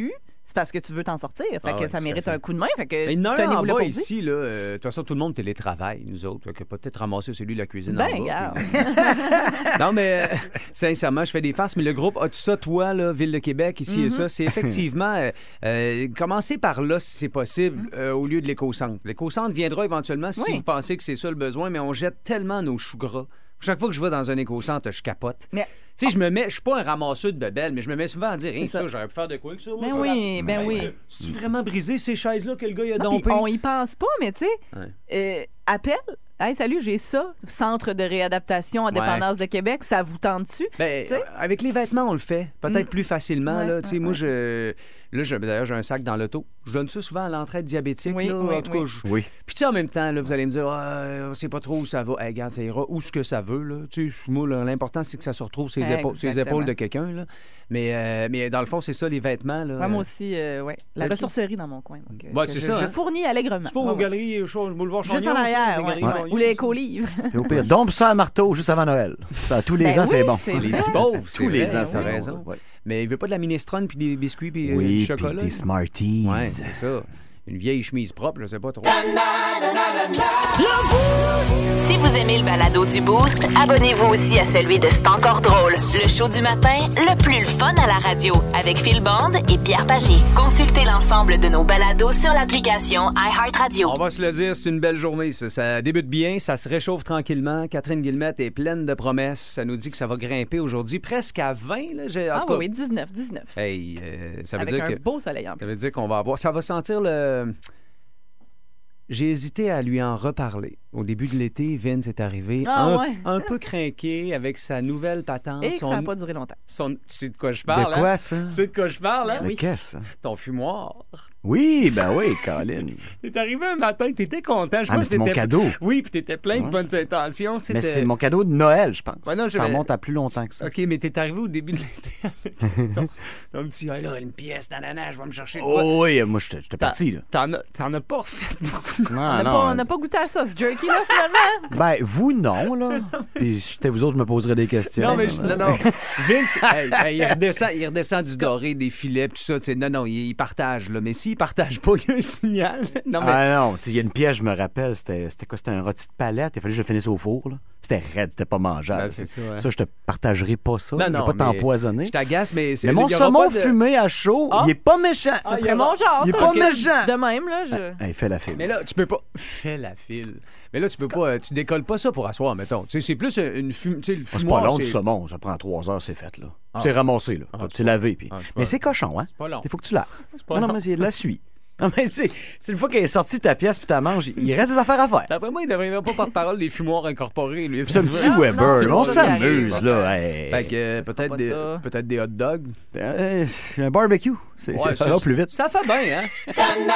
c'est parce que tu veux t'en sortir. Fait Ah que ouais, ça tout mérite à fait. un coup de main. Fait que Mais il y en a un en tenez-vous-le bas pour ici, là. euh, De toute façon, tout le monde télétravaille, nous autres. Fait que peut-être ramasser celui de la cuisine Ben, en bas. regarde. puis- non, mais euh, sincèrement, je fais des farces, mais le groupe As-tu ça, toi, là, Ville de Québec, ici et Mhm. ça, c'est effectivement euh, euh, commencer par là, si c'est possible, euh, au lieu de l'éco-centre. L'éco-centre viendra éventuellement si Oui. vous pensez que c'est ça le besoin, mais on jette tellement nos choux gras. Chaque fois que je vais dans un éco-centre, je capote. Mais- Tu sais, je me mets, je suis pas un ramasseur de bebelles, mais je me mets souvent à dire, hey, C'est ça. ça, j'aurais pu faire de quoi avec ça? moi, Ben ça? oui, ben Hey, oui. ça, C'est-tu vraiment brisé ces chaises-là que le gars il a Non, puis dompé? on y pense pas, mais tu sais, Ouais. euh, appel. Hey, salut, j'ai ça. Centre de réadaptation en Ouais. dépendance de Québec. Ça vous tente-tu? Ben, Tu sais? avec les vêtements, on le fait. Peut-être Mm. plus facilement. Ouais, là. Tu sais, ouais, moi, ouais. je. Là, je- d'ailleurs, j'ai un sac dans l'auto. Je donne ça souvent à l'entraide diabétique. Oui, là. oui, en tout cas, oui. je- Oui. Puis, tu sais, en même temps, là, vous allez me dire, ah, on sait pas trop où ça va. Hey, regarde, ça ira où ce que ça veut. Là. Tu sais, moi, là, l'important, c'est que ça se retrouve sur les, épaules, sur les Exactement. épaules de quelqu'un. Là. Mais, euh, mais dans le fond, c'est ça, les vêtements. Là. Ouais, moi aussi, euh, ouais. La Ok. ressourcerie dans mon coin. Donc, euh, Ouais, que c'est je, ça, je hein. fournis allègrement. C'est pas Ouais, aux ouais. galeries, chose, boulevard Chagnon. Juste en ça, arrière, les ouais. galeries Ouais. Chagnon, Ou les ça. éco-livres. Et au pire, dompe ça à marteau juste avant Noël. Ça, tous les Ben ans, oui, c'est bon. c'est Les vrai. petits pauvres, c'est Tous les vrai, ans, t'as c'est bon. raison. Ouais. Mais il veut pas de la minestrone puis des biscuits puis euh, Oui, du puis chocolat. des Smarties. Ouais, c'est ça. Une vieille chemise propre, je sais pas trop. Si vous aimez le balado du Boost, abonnez-vous aussi à celui de C'est encore drôle. Le show du matin, le plus le fun à la radio, avec Phil Bond et Pierre Pagé. Consultez l'ensemble de nos balados sur l'application iHeartRadio. On va se le dire, c'est une belle journée. Ça, ça débute bien, ça se réchauffe tranquillement. Catherine Guillemette est pleine de promesses. Ça nous dit que ça va grimper aujourd'hui presque à vingt. Là. J'ai- en Ah tout cas, oui, dix-neuf, dix-neuf. hey, euh, ça veut Avec dire un que beau soleil en ça plus. veut dire qu'on va avoir. Ça va sentir le. J'ai hésité à lui en reparler. Au début de l'été, Vince est arrivé Ah, un, ouais. un peu crinqué avec sa nouvelle patente. Et que son- ça n'a pas duré longtemps. son- Tu sais de quoi je parle? De quoi, hein? ça? Tu sais de quoi je parle, hein? De qu'est-ce, ça? Ton fumoir. Oui, ben oui, Colin. T'es arrivé un matin, t'étais content. Je Ah, mais pense c'était que mon t'étais- cadeau. Oui, puis t'étais plein de Ouais. bonnes intentions. Mais C'était- c'est mon cadeau de Noël, je pense. Ouais, non, je ça vais- remonte à plus longtemps que ça. OK, mais t'es arrivé au début de l'été avec ton, ton petit, ah là, une pièce, nanana, je vais me chercher de quoi. Oh oui, moi, j'étais j'étais T'en- parti, là. T'en as, t'en as pas refait beaucoup. Non, On n'a non. pas, on n'a pas goûté à ça, ce jerky-là, finalement. Ben, vous, non, là. Puis si j'étais vous autres, je me poserais des questions. Non, mais je- non, non. Vince, hey, hey, il, redescend, il redescend du doré, des filets, tout ça. tu sais, Non, non, il, il partage. Là. Mais s'il partage pas, il y a un signal. Non, mais... Ah non, tu sais, il y a une pièce, je me rappelle, c'était c'était quoi? C'était un rôti de palette. Il fallait que je le finisse au four, là. C'était raide, c'était pas mangeable. Ah, c'est ça, ouais. Ça, je te partagerai pas ça. Non, je vais non, pas mais t'empoisonner. Je t'agace, mais... c'est- Mais mon il y aura saumon pas de- fumé à chaud, Ah? il est pas méchant. Ça il y serait aura- mon genre, il est ça. pas ok. méchant. De même, là, je... Hey, fais la file. Mais là, tu peux pas... Fais la file. Mais là, tu peux pas... Tu décolles pas ça pour asseoir, mettons. Tu sais, c'est plus une fume... Tu sais, le Ah, c'est fumoir, pas long du c'est- saumon, ça prend trois heures, c'est fait, là. Ah. C'est ramassé, là. Ah, c'est lavé, puis... Ah, c'est pas- Mais c'est cochon, hein? C'est pas long. Il faut que tu laves. pas Non, non, long. mais c'est de la suie. Non, mais c'est c'est une fois qu'elle est sortie de ta pièce puis t'as mangé, il reste des affaires à faire. D'après moi, il devrait pas porte-parole des fumoirs incorporés, lui. C'est un si tu petit veux. Weber, non, c'est on ça qui s'amuse, arrive. là. Hey. Fait que euh, sera peut-être pas des, ça. peut-être des hot dogs. Euh, un barbecue, c'est Ouais, ça va plus vite. Ça fait bien, hein?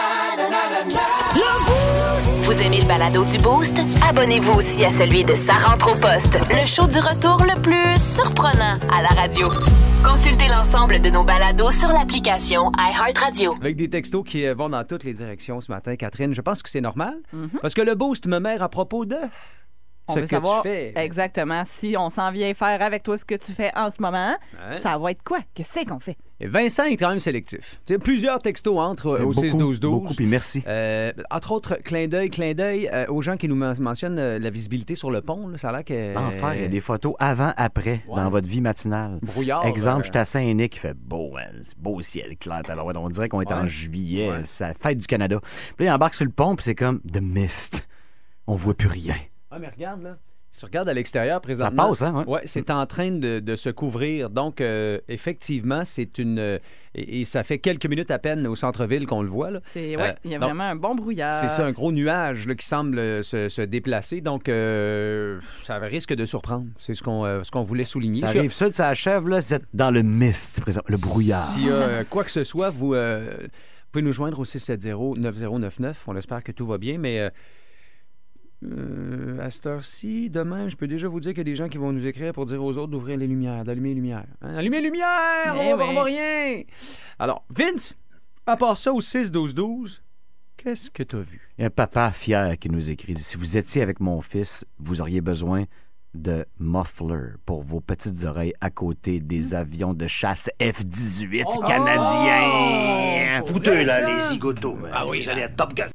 Vous aimez le balado du Boost? Abonnez-vous aussi à celui de Sa rentre au poste, le show du retour le plus surprenant à la radio. Consultez l'ensemble de nos balados sur l'application iHeartRadio. Avec des textos qui euh, vont dans toutes les directions ce matin, Catherine. Je pense que c'est normal. Mhm. Parce que le boost me mère à propos de On ce veut que savoir tu fais. exactement si on s'en vient faire avec toi ce que tu fais en ce moment. Ouais. Ça va être quoi? Qu'est-ce qu'on fait? Et Vincent est quand même sélectif. Tu sais, plusieurs textos entrent euh, au Beaucoup, six douze douze. Beaucoup, puis merci. Euh, entre autres, clin d'œil, clin d'œil euh, aux gens qui nous men- mentionnent euh, la visibilité sur le pont. Là, ça a l'air que... Enfer, il y a des photos avant-après Ouais. dans votre vie matinale. Brouillard. Exemple, euh, j'étais à Saint-Nic, il fait beau, hein, c'est beau ciel clair. Alors, on dirait qu'on est en Ouais. juillet, Ouais. c'est la fête du Canada. Puis là, il embarque sur le pont, puis c'est comme The Mist. On voit plus rien. Ah, mais regarde, là. Si tu regardes à l'extérieur présentement... passe, hein, ouais. Ouais, c'est en train de, de se couvrir. Donc, euh, effectivement, c'est une... euh, et, et ça fait quelques minutes à peine au centre-ville qu'on le voit, là. C'est, ouais, Euh, il y a donc, vraiment un bon brouillard. C'est ça, un gros nuage là, qui semble euh, se, se déplacer. Donc, euh, ça risque de surprendre. C'est ce qu'on euh, ce qu'on voulait souligner. Ça S'il y a- arrive ça, ça achève, là, c'est dans le mist, présent, le brouillard. S'il y a euh, quoi que ce soit, vous euh, pouvez nous joindre au six sept zéro neuf zéro neuf neuf. On espère que tout va bien, mais... euh, euh, à cette heure-ci, demain, je peux déjà vous dire qu'il y a des gens qui vont nous écrire pour dire aux autres d'ouvrir les lumières, d'allumer les lumières. Hein? Allumer les lumières! Eh on va oui. voir rien! Alors, Vince, à part ça, au six douze douze, qu'est-ce que tu as vu? Il y a un papa fier qui nous écrit. Si vous étiez avec mon fils, vous auriez besoin de muffler pour vos petites oreilles à côté des avions de chasse F dix-huit Oh! canadiens. Fouteux, là, les zigotos. Ah oui, vous allez à Top Gun.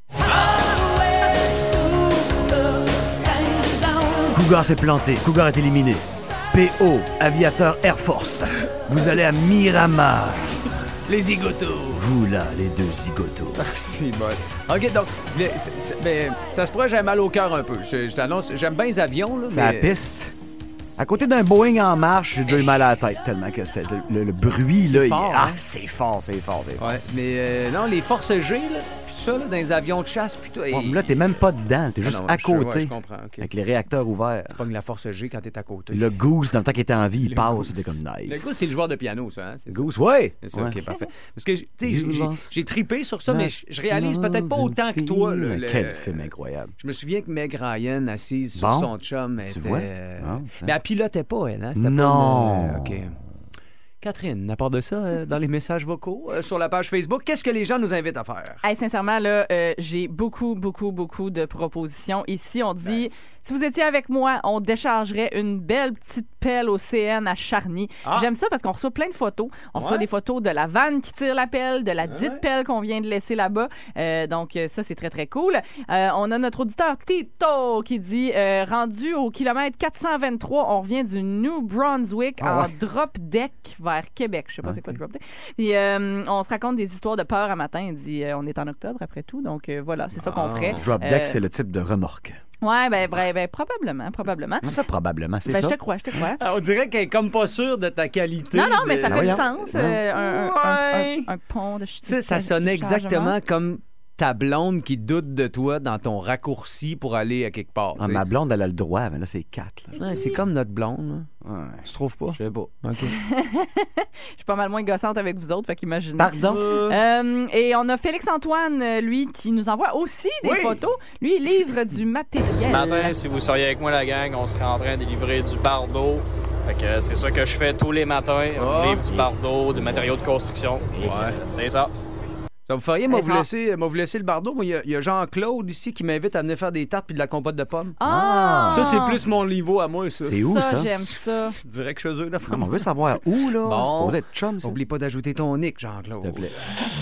Cougar s'est planté. Cougar est éliminé. P O, aviateur Air Force. Vous allez à Miramar. Les zigotos. Vous, là, les deux zigotos. C'est bon. OK, donc, le- c'est- c'est- ben, ça se pourrait, j'ai mal au cœur un peu. Je, je t'annonce, j'aime bien les avions, là, C'est mais... la piste. À côté d'un Boeing en marche, j'ai déjà eu mal à la tête tellement que c'était le, le- le bruit, C'est là. il- fort, Ah, hein? c'est fort, c'est fort, c'est fort. Ouais, mais euh, non, les forces G, là, puis tout ça, là, dans les avions de chasse, puis tout... Bon, là, t'es même pas dedans, t'es Ah juste non, à je sais, ouais, côté. je comprends, OK. Avec les réacteurs ouverts. Tu pognes la force G quand t'es à côté. Le Goose, dans le temps qu'il était en vie, il Le passe, Goose. c'était comme nice. Le Goose, c'est le joueur de piano, ça, hein? C'est ça? Goose, ouais! C'est ça, Ouais. OK, parfait. Parce que, tu sais, j'ai- j'ai- Goose. j'ai tripé sur ça, mais je je réalise peut-être pas autant que toi. là, Mais le- Quel film incroyable. Je me souviens que Meg Ryan, assise sur Bon. son chum, Tu était... vois? euh, Ah, mais elle pilotait pas, elle, hein? C'était Non. Pas une, euh, OK. Catherine, à part de ça, euh, dans les messages vocaux, euh, sur la page Facebook, qu'est-ce que les gens nous invitent à faire? Hey, sincèrement, là, euh, j'ai beaucoup, beaucoup, beaucoup de propositions. Ici, on dit, si vous étiez avec moi, on déchargerait une belle petite pelle au C N à Charny. Ah. J'aime ça parce qu'on reçoit plein de photos. On reçoit Ouais. des photos de la vanne qui tire la pelle, de la dite Ouais. pelle qu'on vient de laisser là-bas. Euh, donc, euh, ça, c'est très, très cool. Euh, on a notre auditeur Tito qui dit, euh, rendu au kilomètre quatre cent vingt-trois, on revient du New Brunswick Ah en ouais. drop deck vers Québec. Je sais pas c'est quoi le drop deck. Puis, euh, on se raconte des histoires de peur à matin. Il dit, euh, on est en octobre après tout. Donc, euh, voilà, c'est ça qu'on ferait. Drop deck, Euh, c'est le type de remorque. Ouais, ben, ben, ben, probablement, probablement. Ça, probablement, c'est Ben, ça. je te crois, je te crois. Ah, on dirait qu'elle est comme pas sûre de ta qualité. Non, non, mais de- ça fait Voyons. du sens. Ouais. euh, un, un- un- Ouais. un- un pont de ch- Tu sais, ça de sonnait chargement. exactement comme ta blonde qui doute de toi dans ton raccourci pour aller à quelque part. Ah, tu sais. ma blonde, elle a le droit, mais là, c'est quatre. Là. Ouais, c'est comme notre blonde. là. Ouais. Tu trouves pas? Je sais pas. OK. Je suis pas mal moins gossante avec vous autres, fait qu'imaginez. Pardon? Euh, et on a Félix-Antoine, euh, lui, qui nous envoie aussi des Oui. photos. Lui, il livre du matériel. Ce matin, si vous seriez avec moi, la gang, on serait en train de livrer du bardeau. Fait que euh, c'est ça que je fais tous les matins. On Oh. livre du bardeau, des matériaux de construction. Ouais. Euh, c'est ça. Ça vous feriez, C'est moi, vous ça. laisser, moi, vous laisser le bardeau. Moi, il y a- il y a, Jean-Claude ici qui m'invite à venir faire des tartes puis de la compote de pommes. Ah! Ça, c'est plus mon niveau à moi, ça. C'est où, ça? j'aime ça. Direct chez eux, là. Non, mais on veut savoir où, là. Bon. C'est supposé être chum, ça. Oublie pas d'ajouter ton nick, Jean-Claude. S'il te plaît.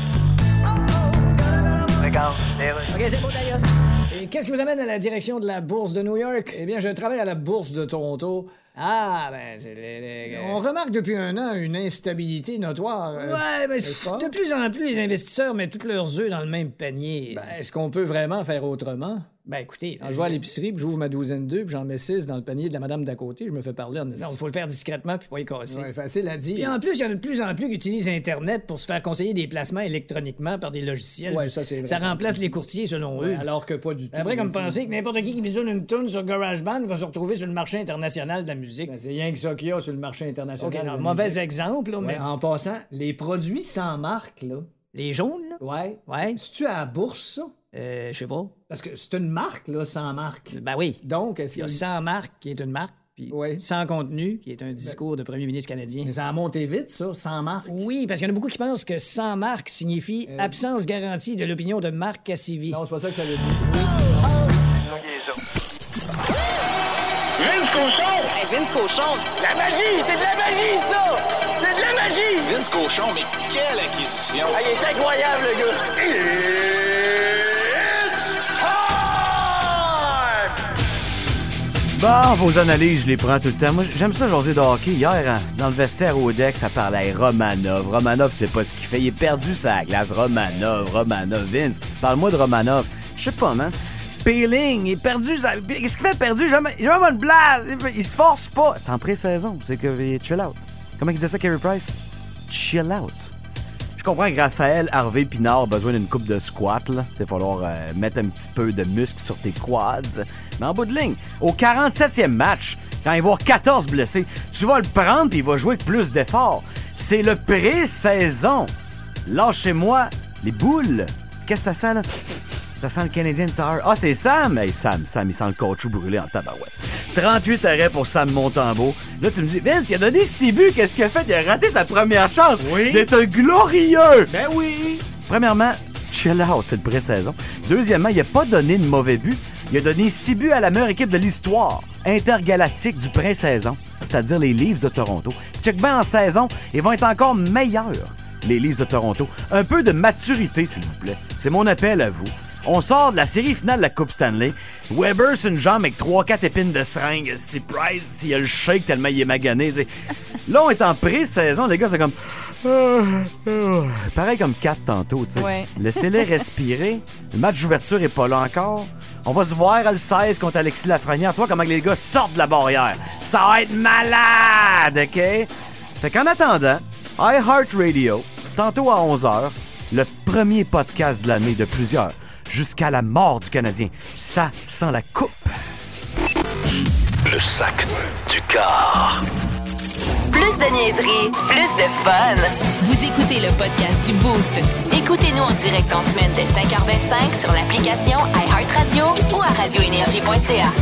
Regarde, les rues. OK, c'est beau d'ailleurs. Et qu'est-ce qui vous amène à la direction de la bourse de New York? Eh bien, je travaille à la bourse de Toronto. Ah, ben, c'est... les- les- On remarque depuis un an une instabilité notoire. euh, Ouais, mais n'est-ce pas? de plus en plus, les investisseurs mettent tous leurs œufs dans le même panier. Ben, est-ce qu'on peut vraiment faire autrement? Ben, écoutez, Quand je vais à l'épicerie, puis j'ouvre ma douzaine d'œufs, puis j'en mets six dans le panier de la madame d'à côté, je me fais parler en non, il faut le faire discrètement puis pas y casser. Ouais, facile à dire. Puis en plus, il y en a de plus en plus qui utilisent Internet pour se faire conseiller des placements électroniquement par des logiciels. Ouais, ça, c'est vrai. Ça remplace les courtiers, selon Ouais, eux. alors que pas du tout. Après, comme penser que n'importe qui qui bisoune une toune sur GarageBand va se retrouver sur le marché international de la musique. Ben, c'est rien que ça qu'il y a sur le marché international. OK, de non, la mauvais musique. exemple, là, mais... Ouais, en passant, les produits sans marque, là. Les jaunes, là? Ouais. Ouais. C'est-tu à la bourse, ça? Euh, je sais pas. Parce que c'est une marque, là, sans marque. Ben oui. Donc, est-ce Il y a qu'il sans marque, qui est une marque, puis Ouais. sans contenu, qui est un discours de premier ministre canadien. Mais ça a monté vite, ça, sans marque. Oui, parce qu'il y en a beaucoup qui pensent que sans marque signifie Euh, absence garantie de l'opinion de Marc Cassivi. Non, c'est pas ça que ça veut dire. Vince Cochon! Hey, Vince Cochon! La magie! C'est de la magie, ça! C'est de la magie! Vince Cochon, mais quelle acquisition! Ah, il est incroyable, le gars! It's time! Bon, vos analyses, je les prends tout le temps. Moi, j'aime ça jaser de hockey. Hier, hein, dans le vestiaire au deck, ça parlait hey, Romanov. Romanov, c'est pas ce qu'il fait. Il est perdu sa glace. Romanov, Romanov, Vince. Parle-moi de Romanov. Je sais pas, man. Peeling, il est perdu. sa- Qu'est-ce qu'il fait perdu? Jamais, jamais une blague. Il se force pas. C'est en pré-saison. C'est que il est chill out. Comment il disait ça, Carey Price? Chill out. Je comprends que Raphaël Harvey Pinard a besoin d'une coupe de squat. Il va falloir euh, mettre un petit peu de muscle sur tes quads. Mais en bout de ligne, au quarante-septième match, quand il va y avoir quatorze blessés, tu vas le prendre et il va jouer avec plus d'efforts. C'est le pré-saison. Lâchez-moi les boules. Qu'est-ce que ça sent, là? Ça sent le Canadian Tire. Ah, c'est Sam! Hey, Sam, Sam, il sent le caoutchouc brûlé en tabarouette. trente-huit arrêts pour Sam Montembeau. Là, tu me dis, Vince, il a donné six buts. Qu'est-ce qu'il a fait? Il a raté sa première chance Oui. d'être un glorieux. Ben oui! Premièrement, chill out, c'est le pré-saison. Deuxièmement, il a pas donné de mauvais buts. Il a donné six buts à la meilleure équipe de l'histoire intergalactique du pré-saison, c'est-à-dire les Leafs de Toronto. Check bien en saison, ils vont être encore meilleurs. les Leafs de Toronto. Un peu de maturité, s'il vous plaît. C'est mon appel à vous. On sort de la série finale de la Coupe Stanley. Weber sur une jambe avec trois quatre épines de seringue. C'est Price s'il y a le shake tellement il est magané. T'sais. Là, on est en pré-saison. Les gars, c'est comme... Pareil comme quatre tantôt. Ouais. Laissez-les respirer. Le match d'ouverture est pas là encore. On va se voir à le seize contre Alexis Lafrenière. Tu vois comment les gars sortent de la barrière. Ça va être malade, OK? Fait qu'en attendant, iHeartRadio, tantôt à onze heures, le premier podcast de l'année de plusieurs. Jusqu'à la mort du Canadien. Ça sent la coupe. Le sac du car. Plus de niaiserie, plus de fun. Vous écoutez le podcast du Boost. Écoutez-nous en direct en semaine dès cinq heures vingt-cinq sur l'application iHeartRadio ou à radio énergie point c a.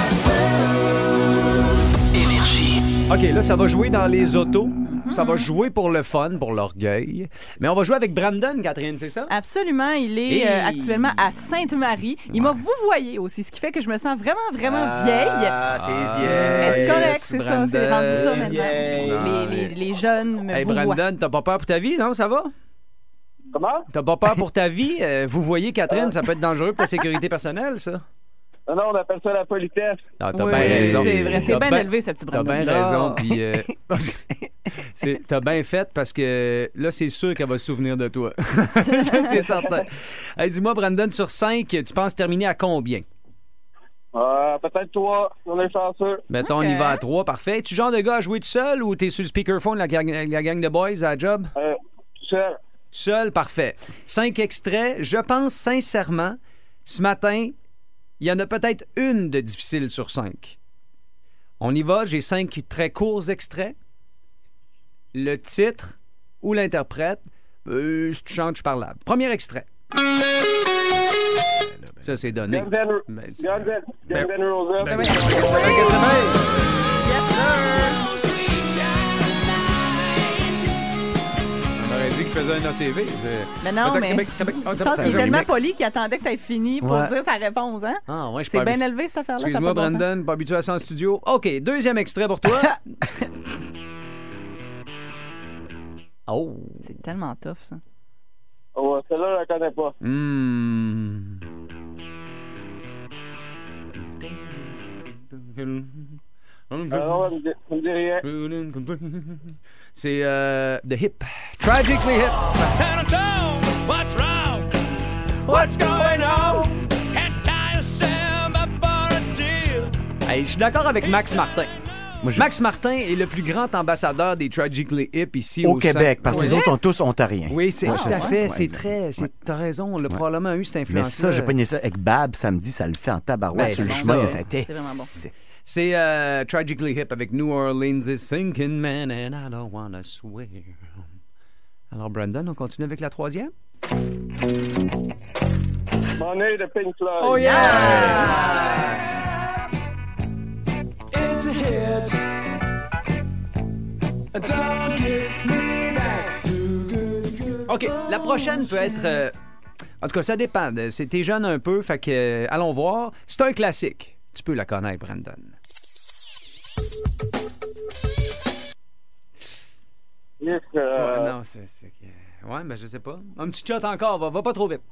Énergie. OK, là, ça va jouer dans les autos. Ça va jouer pour le fun, pour l'orgueil. Mais on va jouer avec Brandon, Catherine, c'est ça? Absolument. Il est Et... euh, actuellement à Sainte-Marie. Il ouais. m'a vouvoyé aussi, ce qui fait que je me sens vraiment, vraiment ah, vieille. Ah, t'es vieille. Mais c'est correct, c'est Brandon, ça. C'est rendu ça maintenant. Non, les, les, les jeunes me hey, vouvoient. Brandon, t'as pas peur pour ta vie, non? Ça va? Comment? T'as pas peur pour ta vie? Euh, vous voyez, Catherine, ça peut être dangereux pour ta sécurité personnelle, ça? Non, non, on appelle ça la politesse. Ah, t'as oui, bien raison. C'est vrai, c'est bien ben, élevé, ce petit Brandon. T'as bien raison, puis euh, c'est, t'as bien fait parce que là, c'est sûr qu'elle va se souvenir de toi. C'est certain. Hey, dis-moi, Brandon, sur cinq, tu penses terminer à combien? Euh, peut-être trois, on est chanceux. Mettons, okay. on y va à trois, parfait. Es-tu genre de gars à jouer tout seul ou t'es sur le speakerphone, la, la gang de boys à la job? Euh, tout seul. Tout seul, parfait. Cinq extraits. Je pense sincèrement, ce matin... Il y en a peut-être une de difficile sur cinq. On y va, j'ai cinq très courts extraits. Le titre ou l'interprète, euh, si tu chantes, je parle là. Premier extrait. Ça, c'est donné. Guns N' Ben, Roses. Ben, ben, on aurait dit qu'il faisait un A C V. Mais non, mais Québec, Québec. Oh, je pense qu'il est tellement poli qu'il attendait que tu aies fini pour ouais. dire sa réponse. Hein? Ah, ouais, je c'est bien élevé, cette affaire-là. Excuse-moi, ça Brandon, bon pas habitué à ça en studio. OK, deuxième extrait pour toi. Oh! C'est tellement tough, ça. Oh, celle-là, je la connais pas. Mmh. Ah non, ça me dit, ça me dit rien. C'est euh, The Hip. Tragically Hip. What's wrong? What's going on? Can't tie yourself up for a deal. Hey, je suis d'accord avec Max Martin. Moi, je... Max Martin est le plus grand ambassadeur des Tragically Hip ici au, au Québec, centre. parce que ouais. les autres sont tous ontariens. Oui, c'est ouais, tout à fait. ouais, c'est ouais. très. C'est, t'as raison. Le ouais. probablement a eu cette influence. Mais ça, j'ai pogné ça avec Bab samedi, ça le fait en tabarouette ben, sur le c'est chemin. Ça. Ça a été... C'est vraiment bon. C'est, c'est euh, Tragically Hip avec New Orleans is sinking, man, and I don't wanna swear. Alors, Brandon, on continue avec la troisième? Money de Pink Floyd. Oh yeah! It's a hit. Don't get me back. OK, la prochaine peut être... Euh, en tout cas, ça dépend. C'est, t'es jeune un peu, fait que... Euh, allons voir. C'est un classique. Tu peux la connaître, Brandon. Yes, euh... ouais, non, c'est... c'est... Ouais, ben je sais pas. Un petit shot encore, va, va pas trop vite.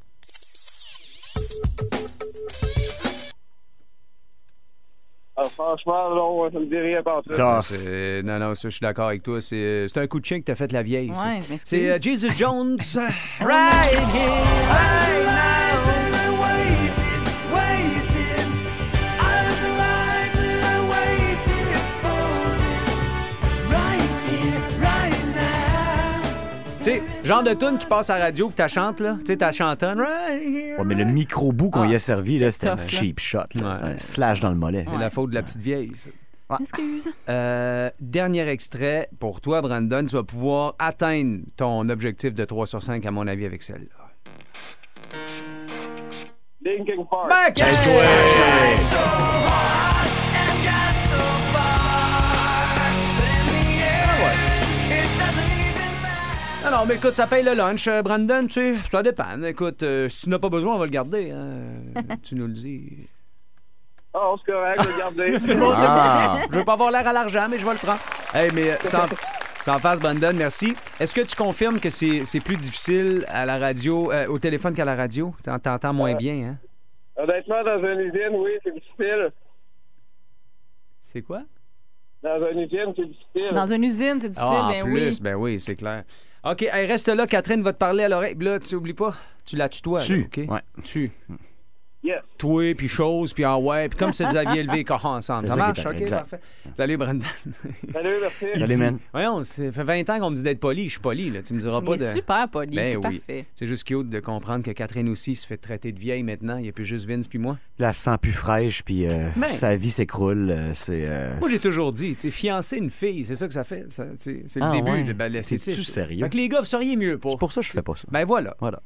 Ah, franchement, non, ça me dit rien par ça. C'est... Non, non, ça, je suis d'accord avec toi. C'est, c'est un coup de chien que t'as fait la vieille. Ouais, c'est c'est uh, Jesus Jones. Right here, right now. Waited, waited. I was alive and I waited for this. Right here, right now. Tu sais, genre de tune qui passe à la radio que t'as chantes, là. Tu sais, t'as chantonne. Right here. Ouais, mais le micro-bout qu'on ah, y a servi, là, c'était tough, un cheap shot. Là. Ouais. Un slash dans le mollet. C'est ouais. la faute de la petite vieille, ça. Ouais. Excuse. Euh, dernier extrait pour toi, Brandon. Tu vas pouvoir atteindre ton objectif de trois sur cinq, à mon avis, avec celle-là. Linkin Park. Back! Hey, ouais. So hard and got so far, but in the end, it doesn't even matter. Non, non, mais écoute, ça paye le lunch, Brandon, tu sais, ça dépend. Écoute, euh, si tu n'as pas besoin, on va le garder. Hein. Tu nous le dis. Ah, oh, c'est correct, je vais le garder. C'est bon, c'est ah. bon. Je veux pas avoir l'air à l'argent, mais je vais le prendre. Hey, mais sans, Sans face, Brandon, merci. Est-ce que tu confirmes que c'est, c'est plus difficile à la radio, euh, au téléphone qu'à la radio? T'en- T'entends moins Euh, bien, hein? Honnêtement, dans une usine, oui, c'est difficile. C'est quoi? Dans une usine, c'est difficile. Dans une usine, c'est difficile, Ah, en ben plus, oui. ben oui, c'est clair. OK, hey, reste là, Catherine va te parler à l'oreille. Là, tu oublies pas, tu la tutoies, Tu. là, OK? Ouais. Tu. Yes. Toi, puis chose, puis ah ouais, puis comme si vous aviez élevé les corps ensemble. C'est Ça ça marche? qui est OK, exact. parfait. Salut, Brandon. Salut, merci. Salut, man. Voyons, ça fait vingt ans qu'on me dit d'être poli. Je suis poli, là. Tu me diras Il pas est de... super poli, Ben c'est oui. parfait. C'est juste cute de comprendre que Catherine aussi se fait traiter de vieille maintenant. Il n'y a plus juste Vince puis moi. Là, elle se sent plus fraîche, puis euh, Ben. sa vie s'écroule. euh, c'est, euh, Moi, j'ai toujours dit, tu sais, fiancer une fille, c'est ça que ça fait. Ça, tu sais, c'est le Ah, début. ouais. de- ben, là, c'est, C'est-tu c'est- sérieux? Fait que les gars, vous seriez mieux pas. C'est pour ça que je fais pas ça. Ben voilà. Voilà.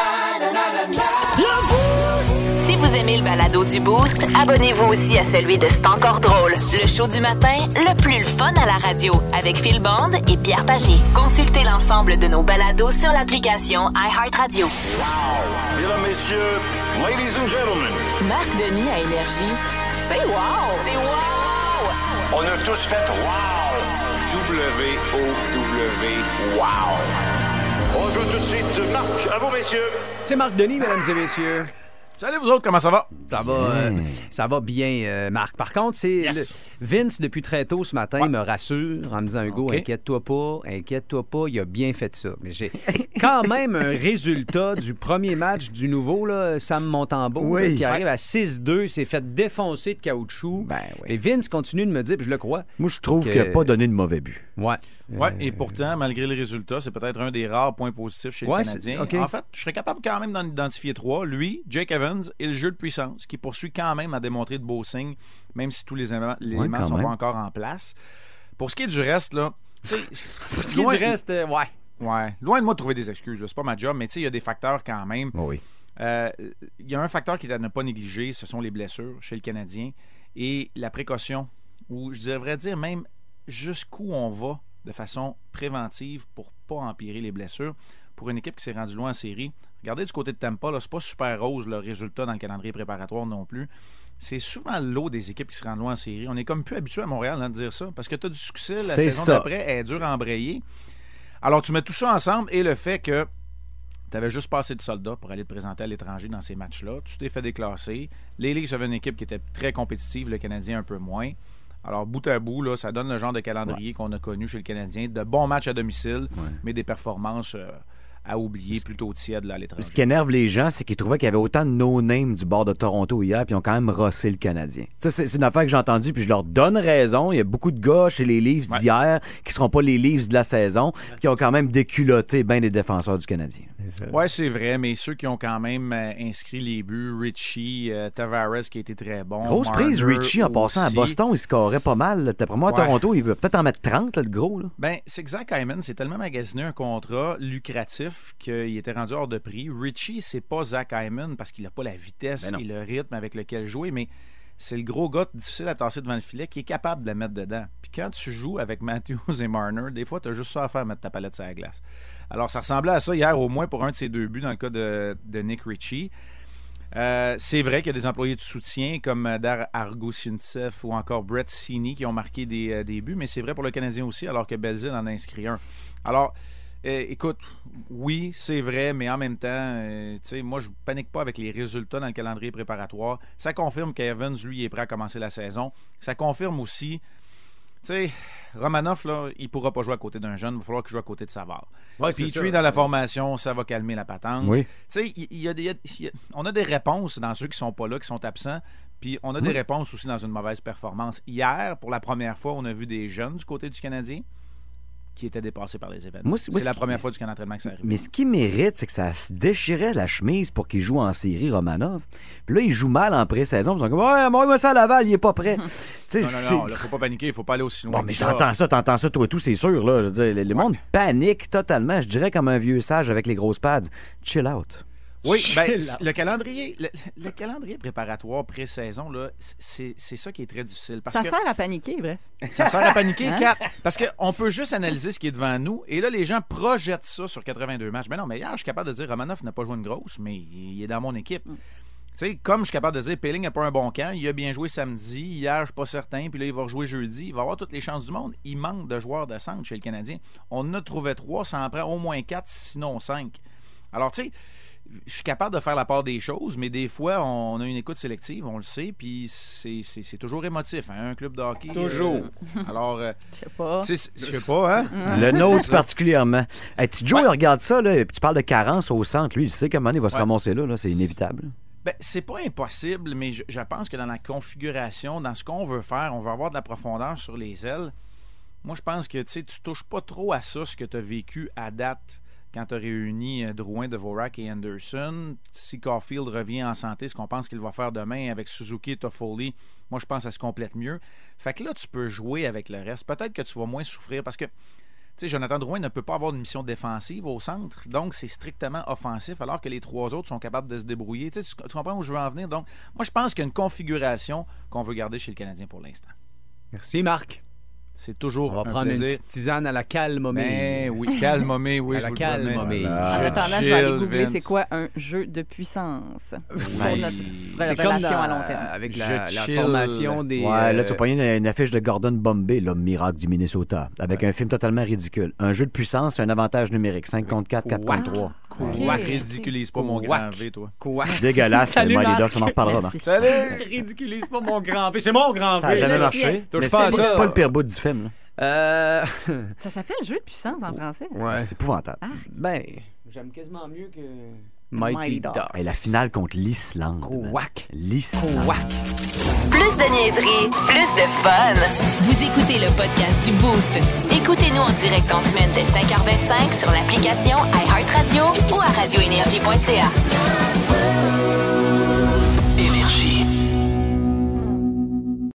Si vous aimez le balado du Boost, abonnez-vous aussi à celui de C'est encore drôle. Le show du matin, le plus le fun à la radio, avec Phil Bond et Pierre Pagé. Consultez l'ensemble de nos balados sur l'application iHeartRadio. Mesdames, messieurs, ladies and gentlemen, Marc Denis à Énergie. C'est wow! C'est wow! on a tous fait wow! W O W wow! On joue tout de suite. Marc, à vous, messieurs. C'est Marc Denis, mesdames et messieurs. Salut vous autres, comment ça va? Ça va, euh, ça va bien, euh, Marc. Par contre, c'est Yes. le- Vince, depuis très tôt ce matin, me rassure en me disant, Hugo, OK. inquiète-toi pas, inquiète-toi pas, il a bien fait ça. Mais j'ai quand même un résultat du premier match du nouveau, là, Sam Montembeault, Oui. là, qui arrive à six deux, s'est fait défoncer de caoutchouc. Ben oui. Et Vince continue de me dire, puis je le crois. Moi, je trouve que- qu'il n'a pas donné de mauvais but. Ouais. Ouais, et pourtant, malgré le résultat, c'est peut-être un des rares points positifs chez Ouais, le c'est- Canadien. OK. En fait, je serais capable quand même d'en identifier trois. Lui, Jake Evans et le jeu de puissance, qui poursuit quand même à démontrer de beaux signes, même si tous les éléments ne Ouais, quand sont même. pas encore en place. Pour ce qui est du reste, là, tu sais, Pour ce qui est du reste, euh, ouais. Ouais. Loin de moi de trouver des excuses, là. C'est pas ma job, mais tu sais, il y a des facteurs quand même. Oh oui. Euh, Il y a un facteur qui est à ne pas négliger, ce sont les blessures chez le Canadien et la précaution, ou je devrais dire même jusqu'où on va de façon préventive pour pas empirer les blessures. Pour une équipe qui s'est rendue loin en série, regardez du côté de Tampa, là, c'est pas super rose le résultat dans le calendrier préparatoire non plus. C'est souvent l'eau des équipes qui se rendent loin en série. On est comme plus habitué à Montréal hein, de dire ça, parce que tu as du succès, la C'est saison ça. d'après est dure à embrayer. Alors tu mets tout ça ensemble et le fait que tu avais juste passé de soldats pour aller te présenter à l'étranger dans ces matchs-là. Tu t'es fait déclasser. Les Leafs avaient une équipe qui était très compétitive, le Canadien un peu moins. Alors, bout à bout, là, ça donne le genre de calendrier ouais. qu'on a connu chez le Canadien. De bons matchs à domicile, ouais. mais des performances euh, à oublier plutôt tièdes là, à l'étranger. Ce qui énerve les gens, c'est qu'ils trouvaient qu'il y avait autant de no-name du bord de Toronto hier, puis ils ont quand même rossé le Canadien. Ça, c'est, c'est une affaire que j'ai entendue, puis je leur donne raison. Il y a beaucoup de gars chez les Leafs ouais. d'hier qui seront pas les Leafs de la saison, qui ont quand même déculotté bien les défenseurs du Canadien. Oui, c'est vrai, mais ceux qui ont quand même euh, inscrit les buts, Richie, euh, Tavares qui a été très bon. Grosse Marner prise, Richie, en aussi. passant à Boston, il scorait pas mal. D'après moi, à ouais. Toronto, il veut peut-être en mettre trente, là, le gros. Là. Ben, c'est que Zach Hyman s'est tellement magasiné un contrat lucratif qu'il était rendu hors de prix. Richie, c'est pas Zach Hyman parce qu'il n'a pas la vitesse ben et le rythme avec lequel jouer, mais c'est le gros gars difficile à tasser devant le filet qui est capable de la mettre dedans. Puis quand tu joues avec Matthews et Marner, des fois, tu as juste ça à faire, mettre ta palette sur la glace. Alors, ça ressemblait à ça hier, au moins pour un de ses deux buts dans le cas de, de Nick Ritchie. Euh, c'est vrai qu'il y a des employés de soutien comme Dar Argosuntsev ou encore Brett Cini qui ont marqué des, euh, des buts, mais c'est vrai pour le Canadien aussi, alors que Belzile en a inscrit un. Alors, euh, écoute, oui, c'est vrai, mais en même temps, euh, tu sais, moi, je ne panique pas avec les résultats dans le calendrier préparatoire. Ça confirme qu'Evans, lui, est prêt à commencer la saison. Ça confirme aussi, tu sais, Romanov, là, il ne pourra pas jouer à côté d'un jeune, il va falloir qu'il joue à côté de Savard. Ouais, Petrie dans la formation, ça va calmer la patente. Oui. Tu sais, il, il y a des, il y a, on a des réponses dans ceux qui sont pas là, qui sont absents, puis on a oui. des réponses aussi dans une mauvaise performance. Hier, pour la première fois, on a vu des jeunes du côté du Canadien qui étaient dépassés par les événements. Moi, c'est, c'est la première fois du camp d'entraînement que ça arrive. Mais ce qui mérite, c'est que ça se déchirait la chemise pour qu'il joue en série, Romanov. Puis là, il joue mal en pré-saison. Ils sont comme, ouais, moi, ça à Laval, il est pas prêt. non, non, non, il faut pas paniquer, il faut pas aller aussi loin. Bon, mais j'entends ça, t'entends ça, toi et tout, c'est sûr. Là. Je veux dire, le, le ouais. monde panique totalement. Je dirais comme un vieux sage avec les grosses pads. Chill out. Oui, ben, le calendrier, le, le calendrier préparatoire pré-saison, là, c'est, c'est ça qui est très difficile. Parce ça que, sert à paniquer, bref. Ça sert à paniquer, hein? Kat, parce qu'on peut juste analyser ce qui est devant nous, et là, les gens projettent ça sur quatre-vingt-deux matchs. Mais non, mais hier, je suis capable de dire Romanov n'a pas joué une grosse, mais il est dans mon équipe. Mm. Tu sais, comme je suis capable de dire, Poehling n'a pas un bon camp, il a bien joué samedi, hier, je suis pas certain, puis là, il va rejouer jeudi, il va avoir toutes les chances du monde. Il manque de joueurs de centre chez le Canadien. On en a trouvé trois, ça en prend au moins quatre, sinon cinq. Alors, tu sais, je suis capable de faire la part des choses, mais des fois, on a une écoute sélective, on le sait, puis c'est, c'est, c'est toujours émotif, hein, un club de hockey. Toujours. Euh, alors, euh, je sais pas. Je sais pas, hein? Le nôtre particulièrement. Hey, petit Joe, ouais. il regarde ça, là, puis tu parles de carence au centre. Lui, il sait comment il va se ouais. ramasser là, là, c'est inévitable. Ben, c'est pas impossible, mais je, je pense que dans la configuration, dans ce qu'on veut faire, on veut avoir de la profondeur sur les ailes. Moi, je pense que tu touches pas trop à ça, ce que tu as vécu à date quand tu as réuni Drouin, Dvorak et Anderson. Si Caulfield revient en santé, ce qu'on pense qu'il va faire demain avec Suzuki et Toffoli, moi, je pense que ça se complète mieux. Fait que là, tu peux jouer avec le reste. Peut-être que tu vas moins souffrir parce que, tu sais, Jonathan Drouin ne peut pas avoir une mission défensive au centre, donc c'est strictement offensif, alors que les trois autres sont capables de se débrouiller. Tu sais, tu comprends où je veux en venir? Donc, moi, je pense qu'il y a une configuration qu'on veut garder chez le Canadien pour l'instant. Merci, Marc. C'est toujours On va un prendre plaisir. une petite tisane à la calmomée. Ben oui, calmomée, oui. À je la vous calmomée. Voilà. En attendant, je vais aller googler Vince. c'est quoi un jeu de puissance. Oui. Pour C'est notre comme relation dans, à long terme. avec la, Je la chill. formation des... Ouais, là, euh, tu vas pogner une, une affiche de Gordon Bombay, l'homme miracle du Minnesota, avec ouais. un film totalement ridicule. Un jeu de puissance, c'est un avantage numérique. cinq contre quatre, quatre contre trois. Okay. Ouais. Ridiculise pas mon grand V, toi. C'est dégueulasse. Salut, moi, les Marc. Ducks, on en reparlera. Marc. Salut! Ridiculise pas mon grand V. C'est mon grand V. Ça n'a jamais marché. Touche Mais pas à c'est, ça. c'est pas le pire bout du film. Là. Euh... Ça s'appelle jeu de puissance en français. Ouais. C'est épouvantable. Ah. Ben, j'aime quasiment mieux que... Mighty, Mighty Ducks. Ducks. Et la finale contre l'Islande. Quack. L'Islande. Quack. Plus de niaiserie, plus de fun. Vous écoutez le podcast du Boost. Écoutez-nous en direct en semaine dès cinq heures vingt-cinq sur l'application iHeartRadio ou à radio énergie point c a.